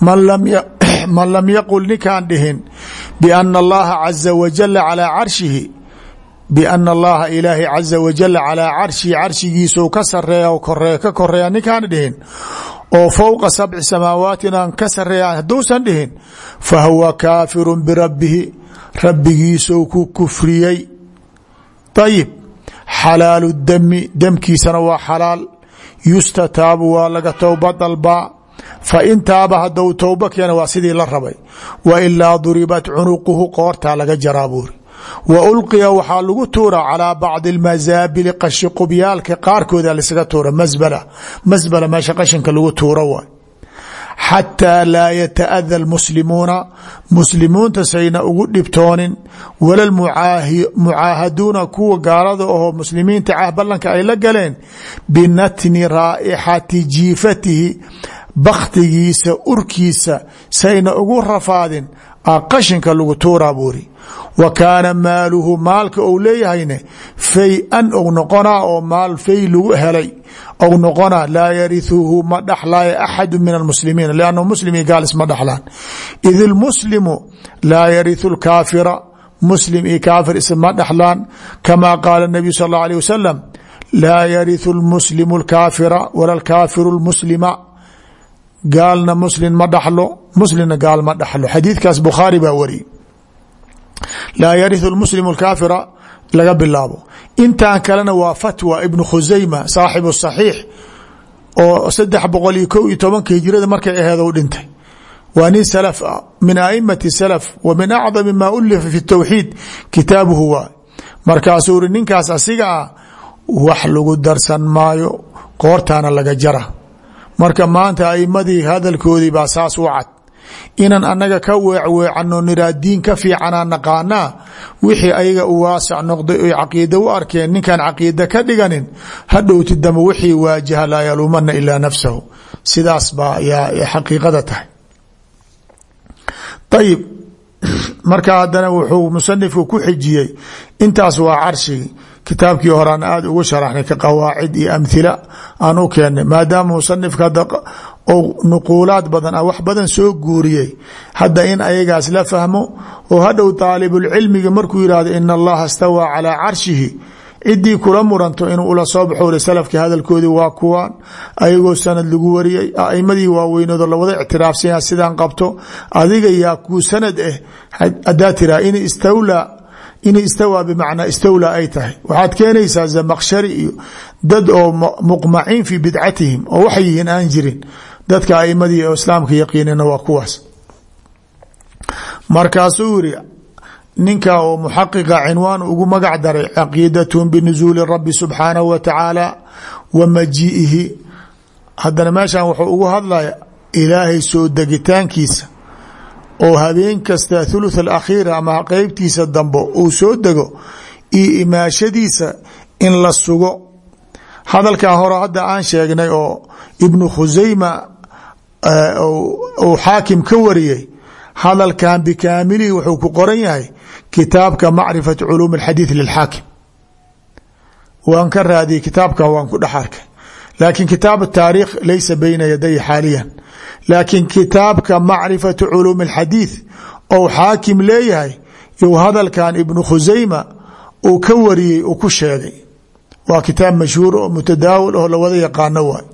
man lam yaqul ninkaan dhihin biana allaha caza wajala calaa carshihi biana allaha ilaahi caza wajala calaa carshihi carshigiisau ka sareeya ka koreeya ninkaan dhihin oo fowqa sabci samaawaati aan ka sareeya hadduusan dhihin fahuwa kaafiru birabbihi rabbigiisou ku kufriyey ayib xalaalu dami demkiisana waa xalaal yustataabu waa laga towba dalbaa fain taaba hadou towba keena waa sidii la rabay wa ilaa duribat cunuquhu qoortaa laga jaraa buuri wa ulqiya waxaa lagu tuura calaa bacdi almasaabili qashi qubyaalka qaarkooda lisaga tuura masbala meesha qashinka lagu tuuro waay xataa laa yataada almuslimuuna muslimuunta sayna ugu dhibtoonin wala mucaahaduuna kuwa gaalada ahoo muslimiinta ballanka ay la galeen binatni raa'ixati jiifatihi bakhtigiisa urkiisa sayna ugu rafaadin qashinka lagu tuuraa buuri wa kaana maaluhu maalka ou leeyahayne fay-an ou noqonaa oo maal fay lagu helay ou noqonaa laa yarihuhu ma dhaxlaayo axadu min almuslimiin liannahu muslim iyo gaal isma dhaxlaan id ilmuslimu laa yarihu lkaafira muslim iyo kaafir isma dhaxlaan kamaa qaala nabiyu sal allahu alيh wasalam laa yarihu lmuslimu lkaafira wala lkaafiru lmuslima gaalna muslim ma dhaxlo muslimna gaal ma dhaxlo xadiidkaas bukhaari baa wariyey laa yarihu lmuslimu lkaafira laga bilaabo intan kalena waa fatwa ibnu khusayma saaxibu saxiix oo 311 hijrada markay aheed u dhintay waa nin salaf ah min aimati salaf wa min acdami ma ulifa fi tawxiid kitaabuhu waa markaasuu uri ninkaas asiga ah wax lagu darsan maayo qoortaana laga jara marka maanta aimadii hadalkoodii baa saas u cad inaan anaga ka weecweecano niraa diin ka fiicanaa naqaanaa wixii ayaga u waasac noqday oy caqiida u arkeen ninkaan caqiida ka dhiganin hadhowti dambe wixii waajaha laa yaluumana ilaa nafsahu sidaas baa yaa xaqiiqada tahay ayib marka haddana wuxuu musanifku ku xijiyey intaas waa carshigi kitaabkii horaan aada ugu sharaxnay ka qawaacid iyo amhila aan u keennay maadaama musanifka hadda ou nuquulaad badan wax badan soo guuriyey hadda in ayagaas la fahmo oo hadhow daalibulcilmiga markuu yihahdo ina allaha istawaa calaa carshihi ciddii kula muranto inuu ula soo baxo salafkii hadalkoodii waa kuwaan ayagoo sanad lagu wariyey aimadii waaweynoodo lawada ictiraafsanya sidaan qabto adiga yaa kuu sanad hadaa tiraa in istawaa bimacnaa istawlaa ay tahay waxaad keenaysaa zamaqshari iyo dad oo muqmaciin fii bidcatihim oo waxay yihiin aan jirin dadka aimadii oo islaamka yaqiinina waa kuwaas markaasuu yiri ninka oo muxaqiqa cinwaan ugu magac daray caqiidatun binuzuuli rabi subxaanahu wa tacaala wa majii'ihi haddana meeshan wuxuu ugu hadlaya ilaahay soo degitaankiisa oo habeen kasta thuluth alakhiira ama qeybtiisa dambe uu soo dego iyo imaashadiisa in la sugo hadalkan hore hadda aan sheegnay oo ibnu khusayma uu xaakim ka wariyey hadalkan bikaamilihi wuxuu ku qoran yahay kitaabka macrifat culuum alxadiid lilxaakim waan ka raadiyey kitaabka waan ku dhex arkay laakiin kitaab taariikh laysa bayna yaday xaaliyan laakiin kitaabka macrifatu culuum alxadiid ou xaakim leeyahay iyou hadalkan ibnu khusayma uu ka wariyey uu ku sheegay waa kitaab mashhuur oo mutadaawil oo lawada yaqaano waay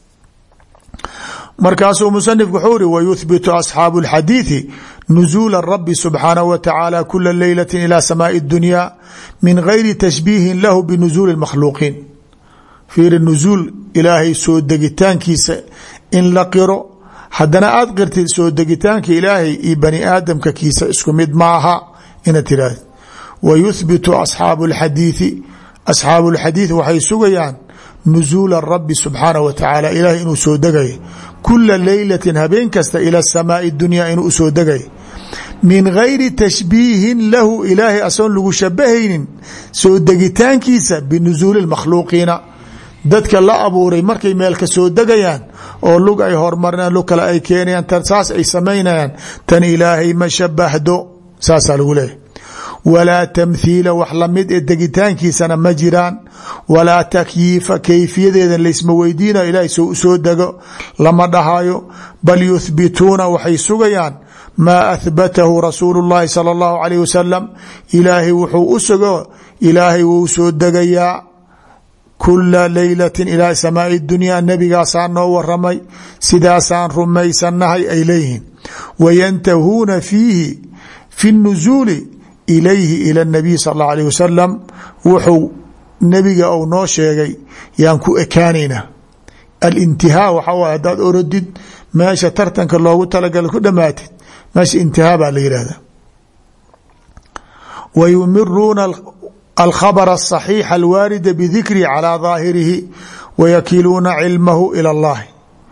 markaasuu musanifku wuxuu uri wayuhbitu asxaabu اlxadiiثi nuzuula rabi subxaanahu wa tacaala kula leylati ilى samaaءi اdunya min gayri tashbiihin lahu binuzuuli اmakhluuqiin fiiri nuzuul ilaahay soo degitaankiisa in la qiro haddana aad qirtid soo degitaanka ilaahay iyo bani aadamka kiisa isku mid maaha inaad tiraahd wayuhbitu asxaabu اlxadiiثi asxaabu اlxadiiث waxay sugayaan nuzuula rabi subxaanahu wa tacaala ilaahay inuu soo degaya kula leylatin habeen kasta ila samaai dunya inuu usoo degay min gayri tashbiihin lahu ilaahay asoon lagu shabahaynin soo degitaankiisa binuzuuli makhluuqiina dadka la abuuray markay meel ka soo degayaan oo lug ay hormarnaan lug kale ay keenayaan tan saas ay samaynayaan tan ilaahay ma shabahdo saasaa lagu leeyahy walaa tamthiila wax lamid ee degitaankiisana ma jiraan walaa takyiifa kayfiyadeeda laysma weydiinayo ilaahay soo dego lama dhahayo bal yuthbituuna waxay sugayaan maa ahbatahu rasuulu llahi sala allahu alayh wasalam ilaahay wuxuu u sugo ilaahay wuu soo degayaa kula leylatin ilaa samaai dunya nebigaasaan noo waramay sidaasaan rumaysannahay ay leeyihiin wayantahuuna fiihi fi nuzuuli ilayhi ila nabiy sal اllahu alayh wasalam wuxuu nebiga ou noo sheegay yaan ku ekaanaynaa alintihaa waxaa waay haddaad orodid meesha tartanka loogu talagalay ku dhamaatid meesha intihaa baa la yihahda wayumiruuna alkhabra asaxiixa alwaarida bidikrihi calaa daahirihi wayakiluuna cilmahu ila اllahi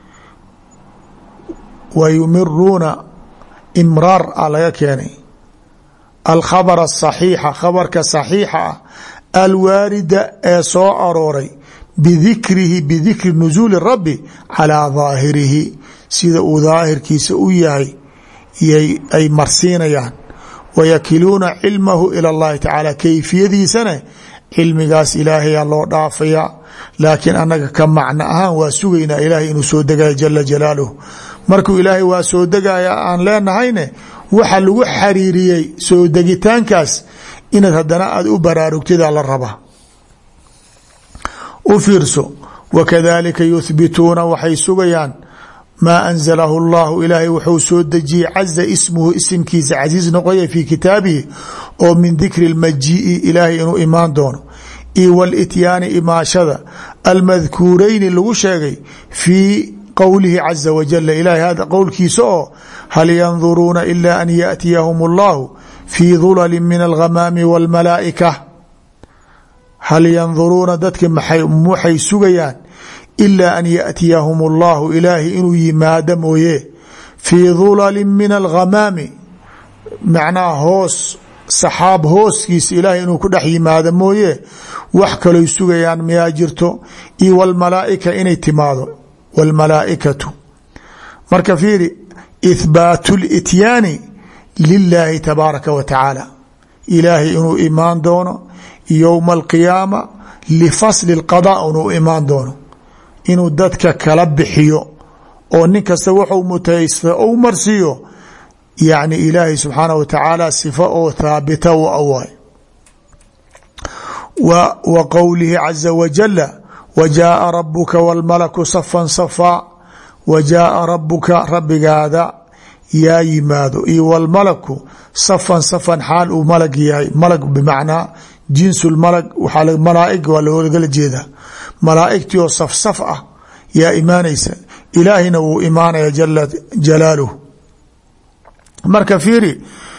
wayumiruuna imraar a laga keenay alkhabr asaxiixa khabarka saxiixa ah alwaarida ee soo arooray bidikrihi bidikri nuzuuli rabi calaa daahirihi sida uu daahirkiisa u yahay ay marsiinayaan wayakiluuna cilmahu ila اllahi tacaala kayfiyadiisana cilmigaas ilaahayaa loo dhaafayaa laakiin annaga ka macno ahaan waa sugaynaa ilaahay inuu soo degayo jala jalaaluh markuu ilaahay waa soo degaya aan leenahayne waxa lagu xariiriyey soo degitaankaas inaad haddana aada u baraarugtida la rabaa u fiirso wakadalika yuhbituuna waxay sugayaan maa anzalahu اllahu ilaahay wuxuu soo dejiyey caza ismuhu isimkiisa casiiz noqoya fii kitaabihi oo min dikri اlmajii'i ilaahay inuu imaan doono io walityaani imaashada almadkuurayni lagu sheegay fii qowlihi caza wajala ilahay hada qowlkiisa oo hal yanduruuna ila an yaأtiyahum اllahu fii dulali min alghamaami wاlmalaa'ika hal yanduruuna dadki waxay sugayaan ilaa an yaأtiyahum اllahu ilaahi inuu yimaado mooye fii dulali min alghamaami macnaha hoos saxaab hooskiisa ilaahay inuu ku dhex yimaado mooye wax kaloy sugayaan miyaa jirto io wاlmalaa'ika inay timaado wاlmalaa'ikatu marka fiiri ihbaatu lityaani lilaahi tabaaraka wa tacaala ilaahay inuu imaan doono yowma alqiyaama lifasli اlqadaa inuu imaan doono inuu dadka kala bixiyo oo nin kasta wuxuu mutaysta ou marsiiyo yani ilaahay subxaanaه wa tacaala sifa oo thaabita u awaay wa qowlihi caza wajala wajaaa rabuka wاlmalaku safan safaa wajaaa rabuka rabbigaada yaa yimaado iyo wاlmalaku safan safan xaal uu malag yahay malag bimacnaa jinsu lmalag waxaa malaaig waa loogala jeedaa malaaigtii oo saf saf ah yaa imaanaysa ilaahina wuu imaanaya jala jalaaluh marka fiiri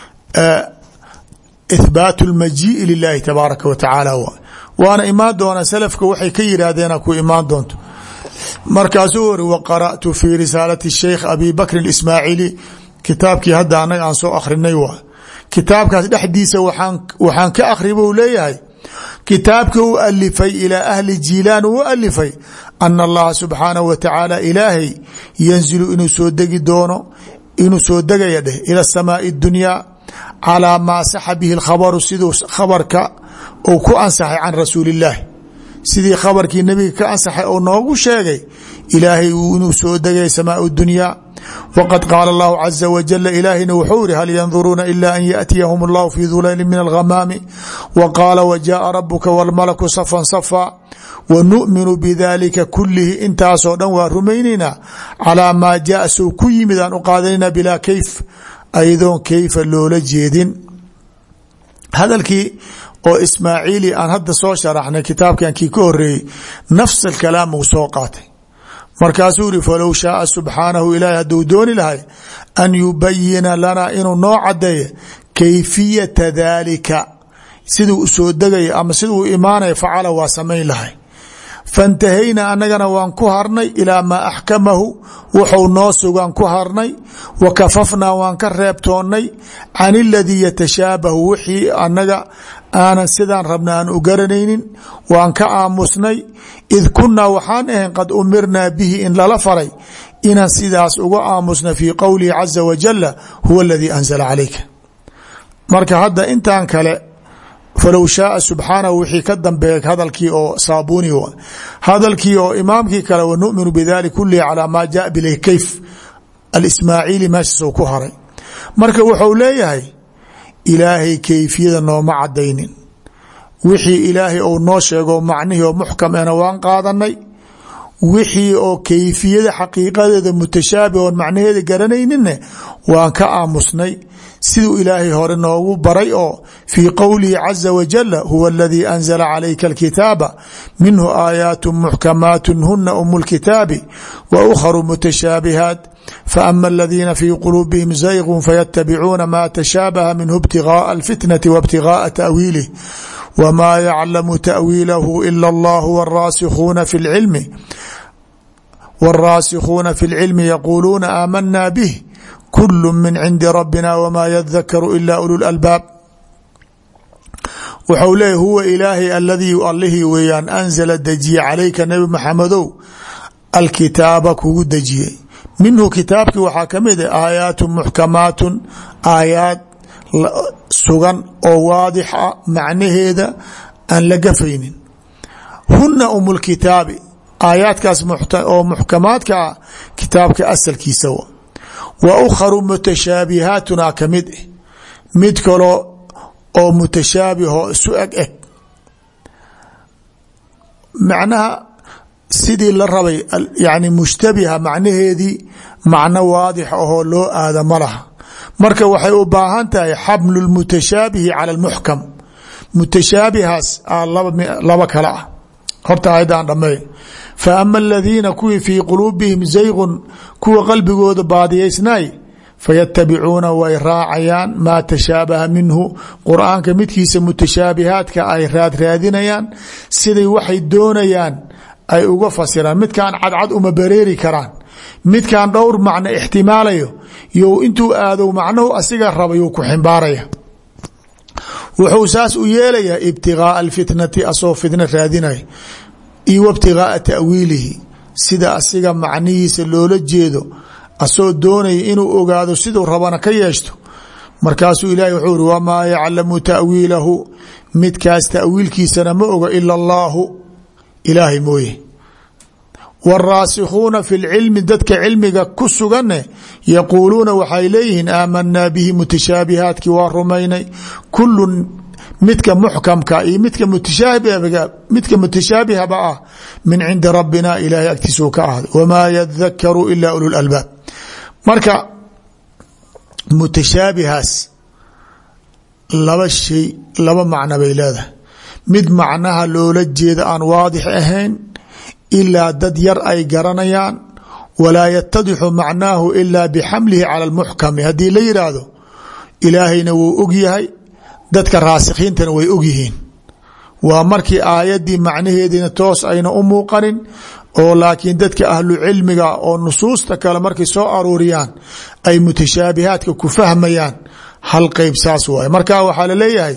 ihbaatu اlmajiiءi lilahi tabaaraka wa tacaala waana imaan doona salafka waxay ka yidhaahdeen ku imaan doonto markaasuu wari waqara'tu fi risaalati sheikh abi bakrin ismaaciili kitaabkii hadda anaga aan soo akhrinay waa kitaabkaas dhexdiisa waxaan ka akhri buu leeyahay kitaabka u alifay ilaa ahli jiilaan u alifay ana allaha subxaanahu wa tacaala ilaahay yanzilu inuu soo degi doono inuu soo degaya dheh ila samaai dunyaa calaa maa saxa bihi lkhabaru siduu khabarka uu ku ansaxay can rasuuli illaahi sidii khabarkii nebiga ka ansaxay oo noogu sheegay ilaahay inuu soo degay samaau dunyaa waqad qaala allahu caza wajala ilaahayna wuxuu yihi hal yanduruuna ila an yaأtiyahum allahu fi dulayli min alghamaami wa qaala wajaءa rabuka wاlmalaku safan safa wanu'minu bidalika kulihi intaasoo dhan waa rumaynaynaa calaa maa jaa sou ku yimid aan u qaadanayna bilaa kayf ayadoon kayfa loola jeedin hadalkii oo ismaaciili aan hadda soo sharaxnay kitaabkan kii ka horeeyey nafs alkalaam uu soo qaatay markaasuu yihi falow shaaa subxaanahu ilaahi hadduu dooni lahay an yubayina lanaa inuu noo cadeeyo kayfiyata daalika siduu soo degaya ama siduu imaanaya facala waa samayn lahay faاntahaynaa anagana waan ku harnay ilaa maa axkamahu wuxuu noo sugaan ku harnay wa kafafnaa waan ka reebtoonnay can iladii yatashaabahu wixii anaga aanan sidaan rabna aan u garanaynin waan ka aamusnay id kunaa waxaan ahayn qad umirnaa bihi in lala faray inaan sidaas uga aamusna fii qowlihi caza wajala huwa aladii anzala calayka marka hadda intaan kale falow shaaa subxaanahu wixii ka dambeeya hadalkii oo saabuni hadalkii oo imaamkii kale wanuminu bidalik kulihi calaa maa jaa bilayh kayf alismaaciili meeshaasuu ku haray marka wuxuu leeyahay ilaahay kayfiyada nooma cadaynin wixii ilaahay ou noo sheego macnihii oo muxkam ena waan qaadanay wixii oo kayfiyada xaqiiqadeeda mutashaabih oon macnaheeda garanayninne waan ka aamusnay siduu ilaahay hore noogu baray oo fii qowlihi caza wajala huwa aladii anzala calayka alkitaaba minhu aayaat muxkamaat huna umu lkitaabi wa ukharu mutashaabihaat faama aladiina fii quluubihim zaygun fayatabicuuna ma tashaabaha minhu ibtigaaa alfitnati waibtigaaa ta'wiilih wma yaclamu ta'wiilahu ila allah wاlraasikhuuna fi اlcilmi yaquuluuna aamana bih kul min cindi rabbina wma yadakaru ila ulu lalbaab wuxuu leeya huwa ilaahay aladii allihii weeyaan anzala dejiye calayka nebi maxamedow alkitaaba kugu dejiyey minhu kitaabkii waxaa ka mid ah aayaatu muxkamaatun aayaad sugan oo waadix ah macnaheeda aan la gafaynin huna umulkitaabi aayaadkaas oo muxkamaadka ah kitaabka asalkiisa wa ukharu mutashaabihaatuna ka mid ah mid kaloo oo mutashaabihoo isu eg macnaha sidii la rabay yani mushtabiha macnaheedii macno waadix ahoo loo aada ma laha marka waxay u baahan tahay xamlu lmutashaabihi cala lmuxkam mutashaabihaas laba kale ah horta aayadaan dhammeey fa ama aladiina kuwii fii quluubihim zaygun kuwa qalbigooda baadiyaysnaay fayatabicuuna way raacayaan maa tashaabaha minhu qur-aanka midkiisa mutashaabihaadka ay raadraadinayaan siday waxay doonayaan ay uga fasiraan midkaan cadcad uma bareeri karaan midkaan dhowr macno ixtimaalayo you intuu aadow macnuhu asiga raba yuu ku ximbaaraya wuxuu saas u yeelayaa ibtigaaa alfitnati asoo fitna raadinaya iyo wabtigaaa ta'wiilihi sida asiga macnihiisa loola jeedo asoo doonaya inuu ogaado siduu rabana ka yeeshto markaasuu ilahay wuxuu uri wamaa yaclamu ta'wiilahu midkaas ta'wiilkiisana ma oga ila allaahu ilaahay mooye wاraasikhuuna fi lcilmi dadka cilmiga ku suganne yaquuluuna waxay leeyihiin aamanaa bihi mutashaabihaadkii waa rumaynay kulun midka muxkamka iyo midka mutashaabihaba ah min cindi rabbina ilaahay agtiisuu ka ahday wamaa yadakaru ila ulu lalbaab marka mutashaabihaas laba shay laba macno bay leedahay mid macnaha loola jeeda aan waadix ahayn ilaa dad yar ay garanayaan walaa yatadixu macnaahu ilaa bixamlihi cala lmuxkami haddii la yidhaahdo ilaahayna wuu og yahay dadka raasikhiintana way og yihiin waa markii aayaddii macnaheediina toos ayna u muuqanin oo laakiin dadka ahlu cilmiga oo nusuusta kale markay soo aruuriyaan ay mutashaabihaadka ku fahmayaan hal qeyb saas waay marka waxaa laleeyahay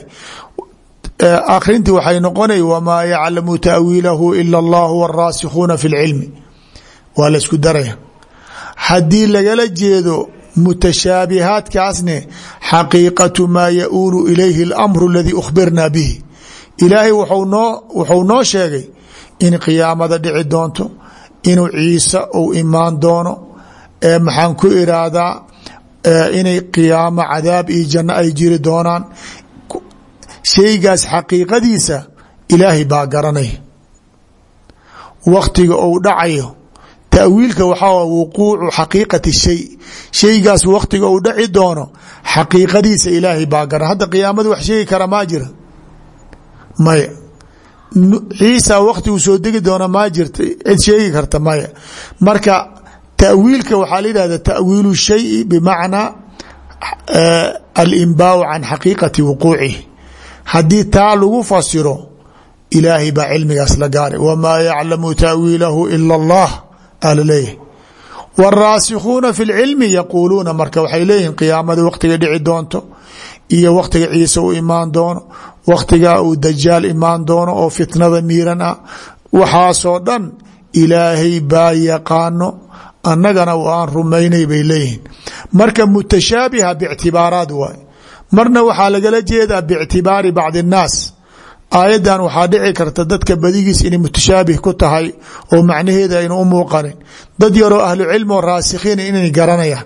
akrintii waxay noqonay wamaa yaclamu ta'wiilahu ila allahu wاraasikhuuna fi اlcilmi waa la isku daraya haddii lagala jeedo mutashaabihaadkaasne xaqiiqatu maa yauulu ilayhi اlamru aladii ukhbirna bihi ilaahay wuxuu noo sheegay in qiyaamada dhici doonto inuu ciise uu imaan doono maxaan ku iraahdaa inay qiyaamo cadaab iyo janno ay jiri doonaan shaygaas xaqiiqadiisa ilaahay baa garanaya waktiga uu dhacayo ta'wiilka waxaa wuquucu xaqiiqati shay shaygaas waktiga uu dhaci doono xaqiiqadiisa ilaahay baa garan hadda qiyaamada wax sheegi kara maa jira maya ciisa waktigu soo degi doona maa jirta cid sheegi karta maya marka ta'wiilka waxaa la yidhahda ta'wiilu shayi bimacnaa alimbaau can xaqiiqati wuquucihi haddii taa lagu fasiro ilaahay baa cilmigaas la gaaray wamaa yaclamu ta'wiilahu ila allah alaleeyahay wاraasikhuuna fi اlcilmi yaquuluuna marka waxay leeyihin qiyaamada waktiga dhici doonto iyo waktiga ciise uu imaan doono waktiga uu dajaal imaan doono oo fitnada miiran ah waxaasoo dhan ilaahay baa yaqaano annagana aan rumaynay bay leeyihiin marka mutashaabiha bictibaaraad waay marna waxaa lagala jeedaa bictibaari bacdi الnaas aayaddan waxaa dhici karta dadka badigiis inay mutashaabih ku tahay oo macnaheeda ayna u muuqanin dad yaroo ahlu cilmi oo raasikhiina inay garanayaan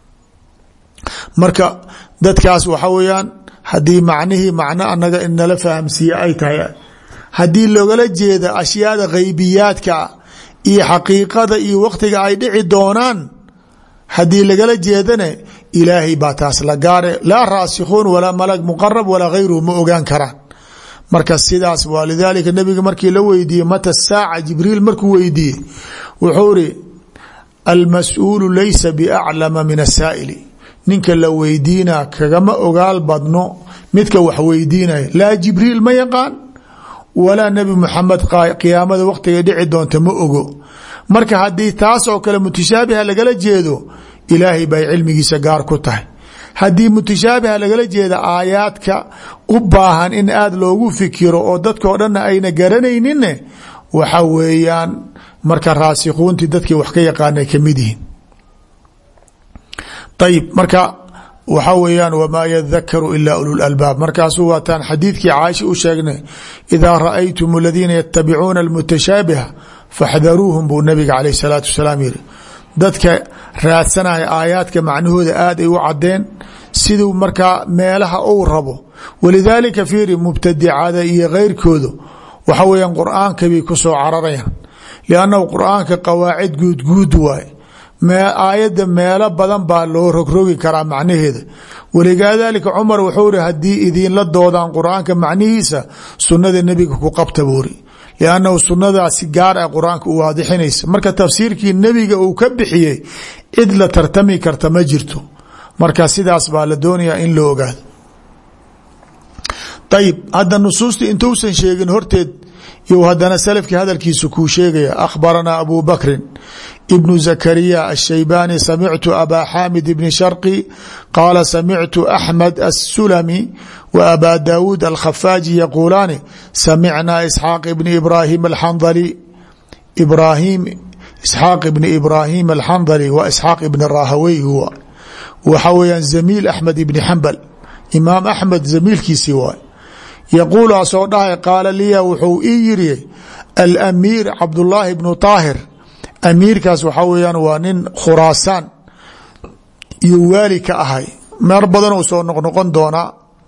marka dadkaas waxa weeyaan haddii macnihii macno anaga inala fahamsiiye ay tahay haddii loogala jeeda ashyaada haybiyaadka iyo xaqiiqada iyo waktiga ay dhici doonaan haddii lagala jeedane ilaahay baa taas la gaare laa raasikhuun walaa malag muqarab walaa hayruhu ma ogaan karaan marka sidaas waa lidaalika nabiga markii la weydiiyey mata saaca jibriil markuu weydiiyey wuxuu iri almas-uulu laysa biaclama min asaa'ili ninka la weydiina kagama ogaal badno midka wax weydiinaya laa jibriil ma yaqaan walaa nebi muxamed qiyaamada waktiga dhici doonta ma ogo marka haddii taas oo kale mutashaabiha lagala jeedo ilaahay bay cilmigiisa gaar ku tahay haddii mutashaabiha lagala jeeda aayaadka u baahan in aada loogu fikiro oo dadkao dhanna ayna garanayninne waxa weeyaan marka raasikhuuntii dadkii wax ka yaqaanay kamid yihiin ayib marka waxa weeyaan wamaa yadakaru ila ulu albaab markaasuu waataan xadiidkii caaisha u sheegnay idaa ra'aytum aladiina yatabicuuna almutashaabiha faxdaruuhum buu nabiga caleyh salaatu wasalaam yihi dadka raadsanaya aayaadka macnahooda aad ay u cadeen siduu markaa meelaha uu rabo walidaalika fiiri mubtadicada iyo keyrkooda waxa weeyaan qur-aanka bay ku soo cararayaan liannahu qur-aanka qawaacid guudguud waaye aayadda meelo badan baa loo rogrogi karaa macnaheeda waligaalika cumar wuxuu iri haddii idinla doodaan qur-aanka macnihiisa sunnada nebiga ku qabta buuri liannahu sunnadaasi gaar ah qur-aanka u waadixinaysa marka tafsiirkii nebiga uu ka bixiyey cid la tartami karta ma jirto marka sidaas baa la doonayaa in la ogaado ayib hadda nusuusta intuusan sheegin horteed you hadana salafkii hadalkiisa kuu sheegaya akhbaranaa abu bakrin ibnu zakariya الshaybani samictu abaa xaamid bni sharqi qaala samictu axmed الsulami wa abaa daawuud alkhafaaji yaquulaani samicnaa isxaaq bni ibrahim alxandali isxaaq ibni ibrahim alxandali wa isxaaq ibni rahawey huwa waxa weyaan zamiil axmed ibni xambal imaam axmed zamiilkiisii waay yaquul asoo dhahay qaala liya wuxuu ii yiri alamiir cabdullaahi bnu طaahir amiirkaas waxaa weyaan waa nin khuraasaan iyo waali ka ahay meer badan uu soo noqnoqon doonaa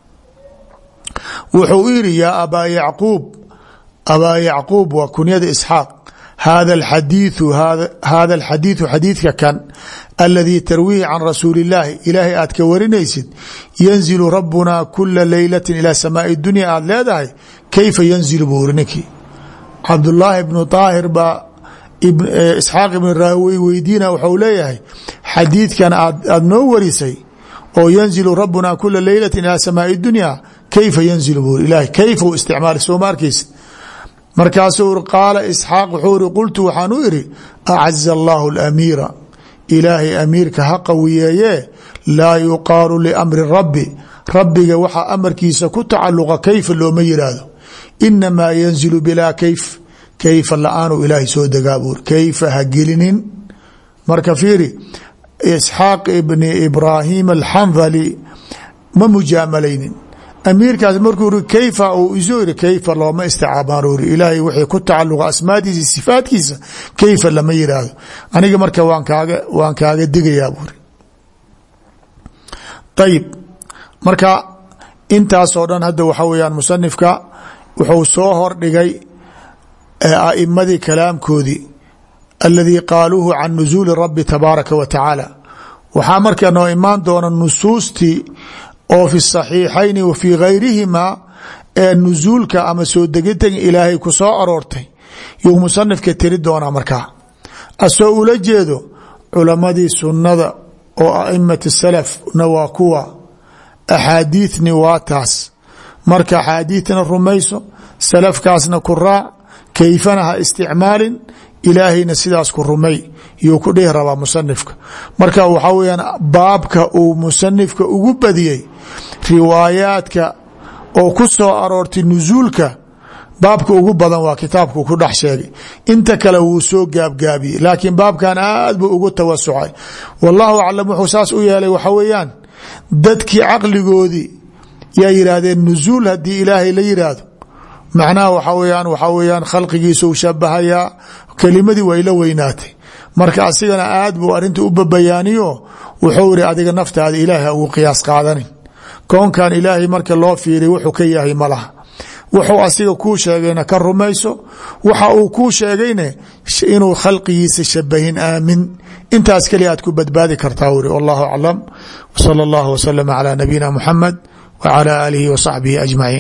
wuxuu yidhi yaa abaa yacquub waa kunyada isxaaq hada alxadiiثu xadiidka kan aladii tarwiihi can rasuuli اllaahi ilaahay aad ka warinaysid yanzilu rabuna kula leylati ilaa samaai dunya aad leedahay kayfa yanzilu buu iri ninkii cabdulaahi bnu طaahir baa isxaaq ibn raawey weydiina waxau leeyahay xadiidkan aad noo warisay oo yanzilu rabuna kula leylati ilaa samaai dunya kayfa yanzilu buu iri ilahay kayfa u isticmaali sooma arkaysid markaasuu iri qaala isxaaq wuxuu iri qultu waxaan u iri acaza allahu alamiira ilaahay amiirka ha qawiyeeye laa yuqaalu liamri rabbi rabbiga waxaa amarkiisa ku tacaluqa kayfa looma yiraahdo inamaa yanzilu bilaa kayfa la-aanu ilaahay soo degaa buuri kayfa ha gelinin marka fiiri isxaaq ibni ibraahim alxandali ma mujaamalaynin amiirkaas markuu iri kayfa uu isu iri kayfa looma isticaabaan uri ilaahay wixii ku tacaluqa asmaadiisa sifaadkiisa kayfa lama yiraahdo aniga marka waan kaaga digayaa buuri ayib marka intaasoo dhan hadda waxa weyaan musanifka wuxuu soo hordhigay a'imadii kalaamkoodii aladii qaaluuhu can nuzuuli rabbi tabaaraka wa tacaala waxaa marka noo imaan doona nusuustii oo fi saxiixayni wa fii gayrihima ee nusuulka ama soo degitaga ilaahay ku soo aroortay yuu musanifka tiri doonaa markaa asoo ula jeedo culamadii sunnada oo a'imat salafna waa kuwa axaadiithni waa taas marka axaadiithna rumayso salafkaasna ku raac kayfana ha isticmaalin ilaahayna sidaas ku rumay yuu ku dhihi rabaa musanifka marka waxaa weyaan baabka uu musanifka ugu badiyey riwaayaadka oo ku soo aroortay nusuulka baabka ugu badan waa kitaabku ku dhex sheegay inta kale wuu soo gaabgaabiyey laakiin baabkan aad buu ugu tawasucay wallahu aclam wuxuu saas u yeelay waxa weeyaan dadkii caqligoodii yaa yidhaahdeen nusuul haddii ilaahay la yidhaahdo macnaha waxaa weyaan khalqigiisa u shabahayaa kelimadii way la weynaatay marka asigana aad buu arinta u babayaaniyo wuxuu iri adiga naftaada ilaahay ha ugu qiyaas qaadanin koonkan ilaahay marka loo fiiriy wuxuu ka yahay ma laha wuxuu asiga kuu sheegayna ka rumayso waxa uu kuu sheegayne inuu khalqigiisa shabahin aamin intaas keliya aad ku badbaadi kartaa wuri wallahu aclam wsala allahu waslama calaa nabiyina muxamed wcalى aalihi wa saxbihi ajmaciin